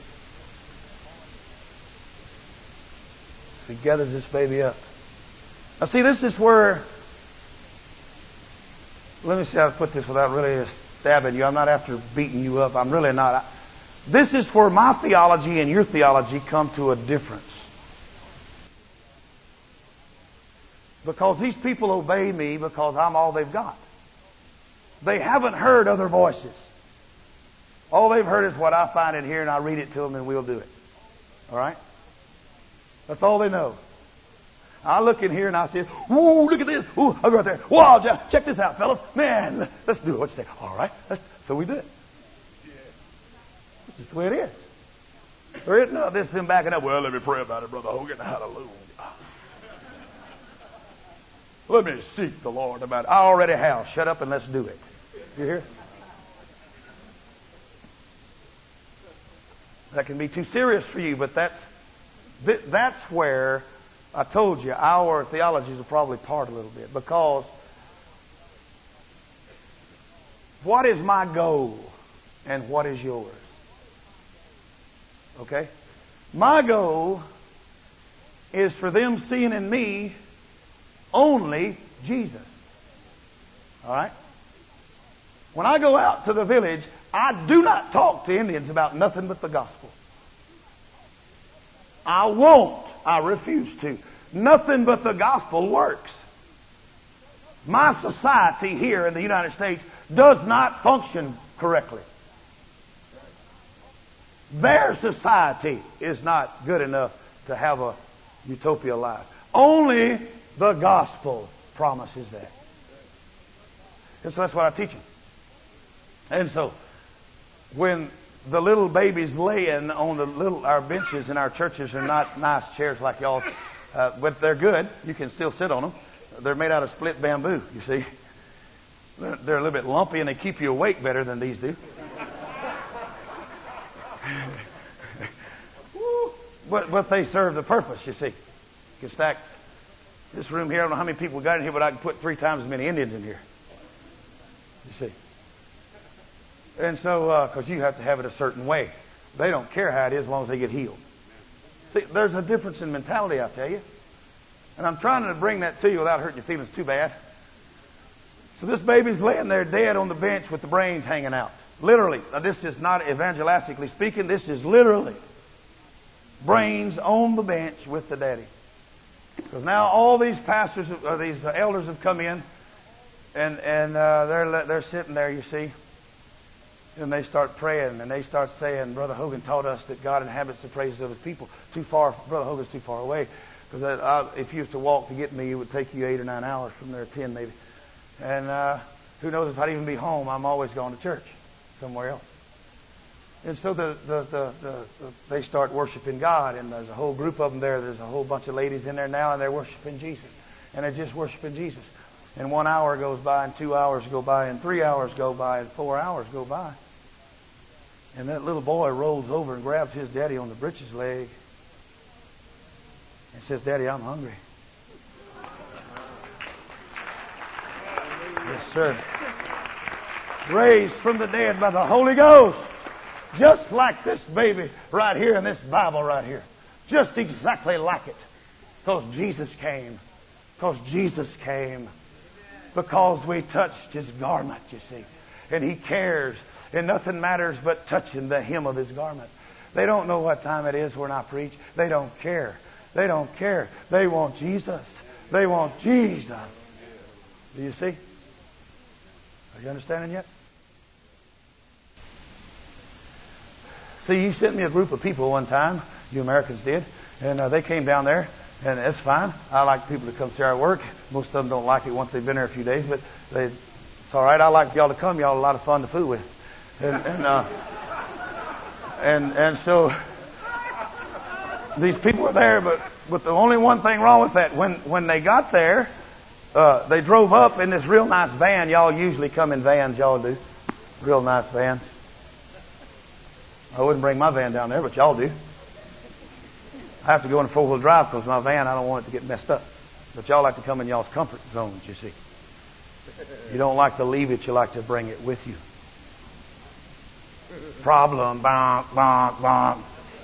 So he gathers this baby up. Now see, this is where. Let me see how to put this without really stabbing you. I'm not after beating you up. I'm really not. This is where my theology and your theology come to a difference. Because these people obey me because I'm all they've got. They haven't heard other voices. All they've heard is what I find in here, and I read it to them, and we'll do it. All right? That's all they know. I look in here and I say, "Ooh, look at this! Ooh, I'll go right there. Wow, check this out, fellas! Man, let's do it. What you say? All right, let's, so we do it. That's just the way it is. There isn't uh, this them backing up. Well, let me pray about it, Brother Hogan. Hallelujah. Let me seek the Lord about it. I already have. Shut up and let's do it. You hear? That can be too serious for you, but that's that's where I told you our theologies will probably part a little bit, because what is my goal and what is yours? Okay? My goal is for them seeing in me only Jesus. All right? When I go out to the village, I do not talk to Indians about nothing but the gospel. I won't. I refuse to. Nothing but the gospel works. My society here in the United States does not function correctly. Their society is not good enough to have a utopia life. Only the gospel promises that. And so that's what I teach them. And so when the little babies laying on the little our benches in our churches are not nice chairs like y'all, uh, but they're good. You can still sit on them. They're made out of split bamboo. You see, they're, they're a little bit lumpy and they keep you awake better than these do. but but they serve the purpose. You see, you can stack this room here. I don't know how many people got in here, but I can put three times as many Indians in here. You see. And so, because uh, you have to have it a certain way. They don't care how it is as long as they get healed. See, there's a difference in mentality, I tell you. And I'm trying to bring that to you without hurting your feelings too bad. So this baby's laying there dead on the bench with the brains hanging out. Literally. Now, this is not evangelistically speaking. This is literally brains on the bench with the daddy. Because now all these pastors, or these uh, elders have come in, and, and uh, they're, they're sitting there, you see. And they start praying, and they start saying, Brother Hogan taught us that God inhabits the praises of His people. Too far, Brother Hogan's too far away. Because uh, if you used to walk to get me, it would take you eight or nine hours from there, ten maybe. And uh, who knows if I'd even be home. I'm always going to church somewhere else. And so the, the, the, the, the they start worshiping God, and there's a whole group of them there. There's a whole bunch of ladies in there now, and they're worshiping Jesus. And they're just worshiping Jesus. And one hour goes by, and two hours go by, and three hours go by, and four hours go by. And that little boy rolls over and grabs his daddy on the breeches leg and says, Daddy, I'm hungry. Yes, sir. Raised from the dead by the Holy Ghost. Just like this baby right here in this Bible right here. Just exactly like it. Because Jesus came. Because Jesus came. Because we touched His garment, you see. And He cares. And nothing matters but touching the hem of His garment. They don't know what time it is when I preach. They don't care. They don't care. They want Jesus. They want Jesus. Do you see? Are you understanding yet? See, you sent me a group of people one time. You Americans did. And uh, they came down there. And it's fine. I like people to come see our work. Most of them don't like it once they've been there a few days. But they It's all right. I like y'all to come. Y'all are a lot of fun to fool with. And, and, uh, and, and so these people were there, but, but the only one thing wrong with that, when, when they got there, uh, they drove up in this real nice van. Y'all usually come in vans, y'all do. Real nice vans. I wouldn't bring my van down there, but y'all do. I have to go in four-wheel drive because my van, I don't want it to get messed up. But y'all like to come in y'all's comfort zones, you see. You don't like to leave it, you like to bring it with you. Problem, bonk, bonk, bonk.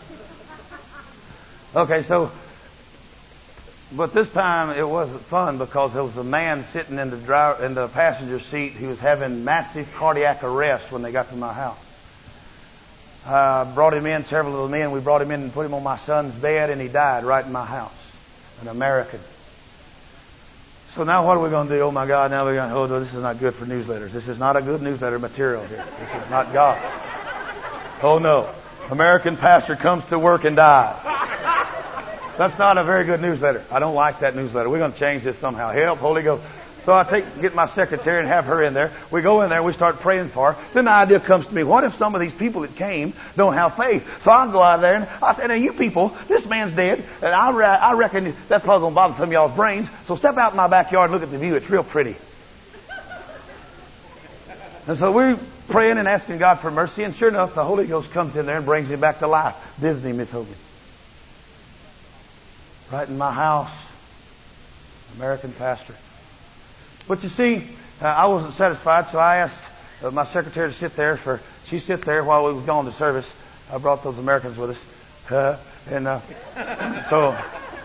Okay, so, but this time it wasn't fun because there was a man sitting in the driver, in the passenger seat who was having massive cardiac arrest when they got to my house. I uh, brought him in, several of the men, we brought him in and put him on my son's bed, and he died right in my house. An American. So now what are we going to do? Oh my God, now we're going to, oh no, this is not good for newsletters. This is not a good newsletter material here. This is not God. Oh no. American pastor comes to work and dies. That's not a very good newsletter. I don't like that newsletter. We're going to change this somehow. Help, Holy Ghost. So I take, get my secretary and have her in there. We go in there, we start praying for her. Then the idea comes to me, what if some of these people that came don't have faith? So I go out there and I say, now you people, this man's dead, and I, re- I reckon that's probably going to bother some of y'all's brains. So step out in my backyard and look at the view. It's real pretty. And so we're praying and asking God for mercy, and sure enough, the Holy Ghost comes in there and brings him back to life. Disney, Miss Hogan. Right in my house. American pastor. But you see, uh, I wasn't satisfied, so I asked uh, my secretary to sit there for, she sit there while we was gone to service. I brought those Americans with us. Uh, and uh, so,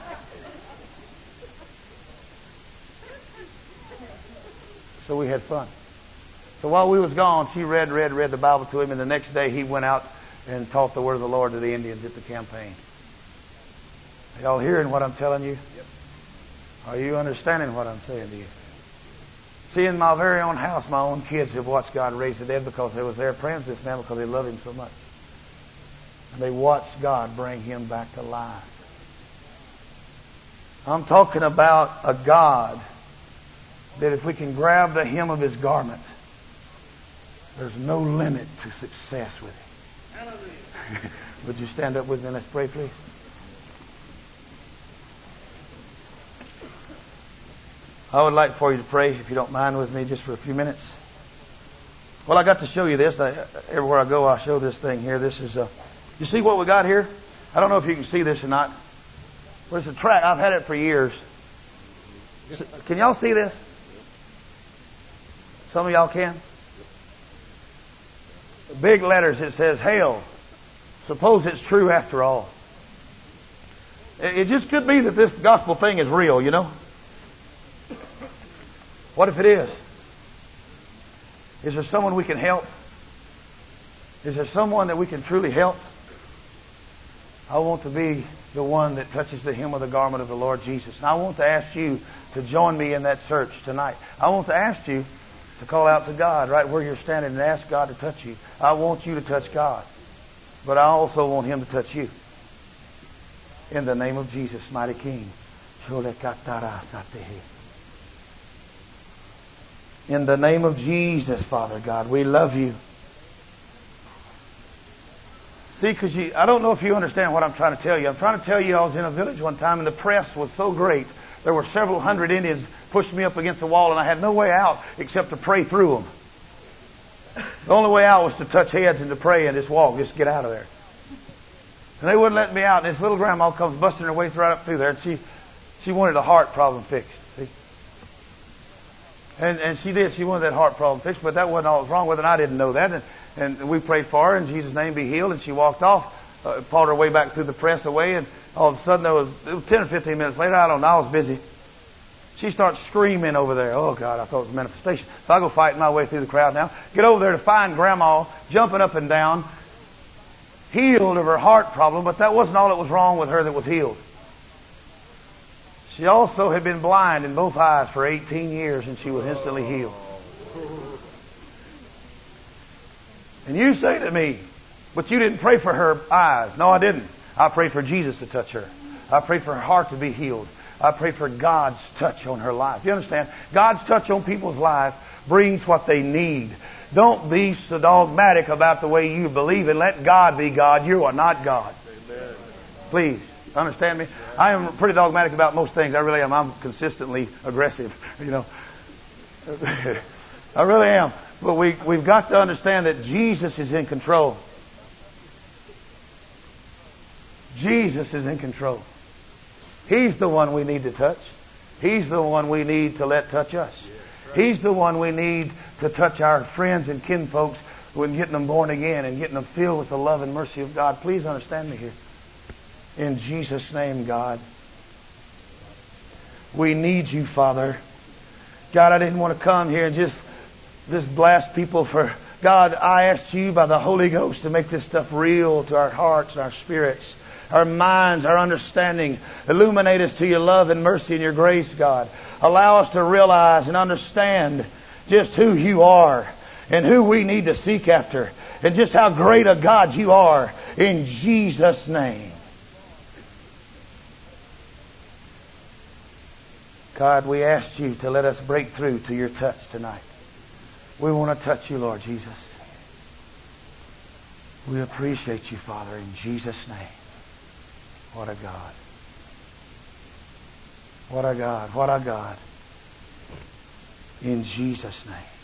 so we had fun. So while we was gone, she read, read, read the Bible to him, and the next day he went out and taught the word of the Lord to the Indians at the campaign. Are y'all hearing what I'm telling you? Yep. Are you understanding what I'm saying to you? See, in my very own house, my own kids have watched God raise the dead because they was there praying for this man because they love him so much. And they watched God bring him back to life. I'm talking about a God that if we can grab the hem of his garment, there's no limit to success with him. Hallelujah. Would you stand up with me and let's pray, please? I would like for you to pray, if you don't mind, with me just for a few minutes. Well, I got to show you this. I, everywhere I go, I show this thing here. This is a. You see what we got here? I don't know if you can see this or not. Well, it's a track. I've had it for years. Can y'all see this? Some of y'all can. Big letters. It says, "Hail! Suppose it's true after all." It, it just could be that this gospel thing is real. You know. What if it is? Is there someone we can help? Is there someone that we can truly help? I want to be the one that touches the hem of the garment of the Lord Jesus. And I want to ask you to join me in that search tonight. I want to ask you to call out to God right where you're standing and ask God to touch you. I want you to touch God. But I also want Him to touch you. In the name of Jesus, mighty King. In the name of Jesus, Father God, we love you. See, because you, I don't know if you understand what I'm trying to tell you. I'm trying to tell you I was in a village one time and the press was so great. There were several hundred Indians pushed me up against the wall and I had no way out except to pray through them. The only way out was to touch heads and to pray and just walk, just get out of there. And they wouldn't let me out. And this little grandma comes busting her way right up through there and she, she wanted a heart problem fixed. See? And, and she did. She wanted that heart problem fixed, but that wasn't all that was wrong with it. And I didn't know that. And, and we prayed for her, in Jesus' name be healed. And she walked off, uh, fought her way back through the press away. And all of a sudden, there was, it was ten or fifteen minutes later, I don't know, I was busy. She starts screaming over there. Oh, God, I thought it was a manifestation. So I go fighting my way through the crowd now. Get over there to find Grandma, jumping up and down, healed of her heart problem, but that wasn't all that was wrong with her that was healed. She also had been blind in both eyes for eighteen years, and she was instantly healed. And you say to me, but you didn't pray for her eyes. No, I didn't. I prayed for Jesus to touch her. I prayed for her heart to be healed. I prayed for God's touch on her life. You understand? God's touch on people's life brings what they need. Don't be so dogmatic about the way you believe and let God be God. You are not God.
Amen.
Please, understand me? I am pretty dogmatic about most things. I really am. I'm consistently aggressive, you know. I really am. But we, we've got to understand that Jesus is in control. Jesus is in control. He's the one we need to touch. He's the one we need to let touch us. He's the one we need to touch our friends and kinfolks with getting them born again and getting them filled with the love and mercy of God. Please understand me here. In Jesus' name, God. We need you, Father. God, I didn't want to come here and just, just blast people for... God, I asked you by the Holy Ghost to make this stuff real to our hearts and our spirits, our minds, our understanding. Illuminate us to your love and mercy and your grace, God. Allow us to realize and understand just who you are and who we need to seek after and just how great a God you are, in Jesus' name. God, we ask you to let us break through to your touch tonight. We want to touch you, Lord Jesus. We appreciate you, Father, in Jesus' name. What a God. What a God. What a God. In Jesus' name.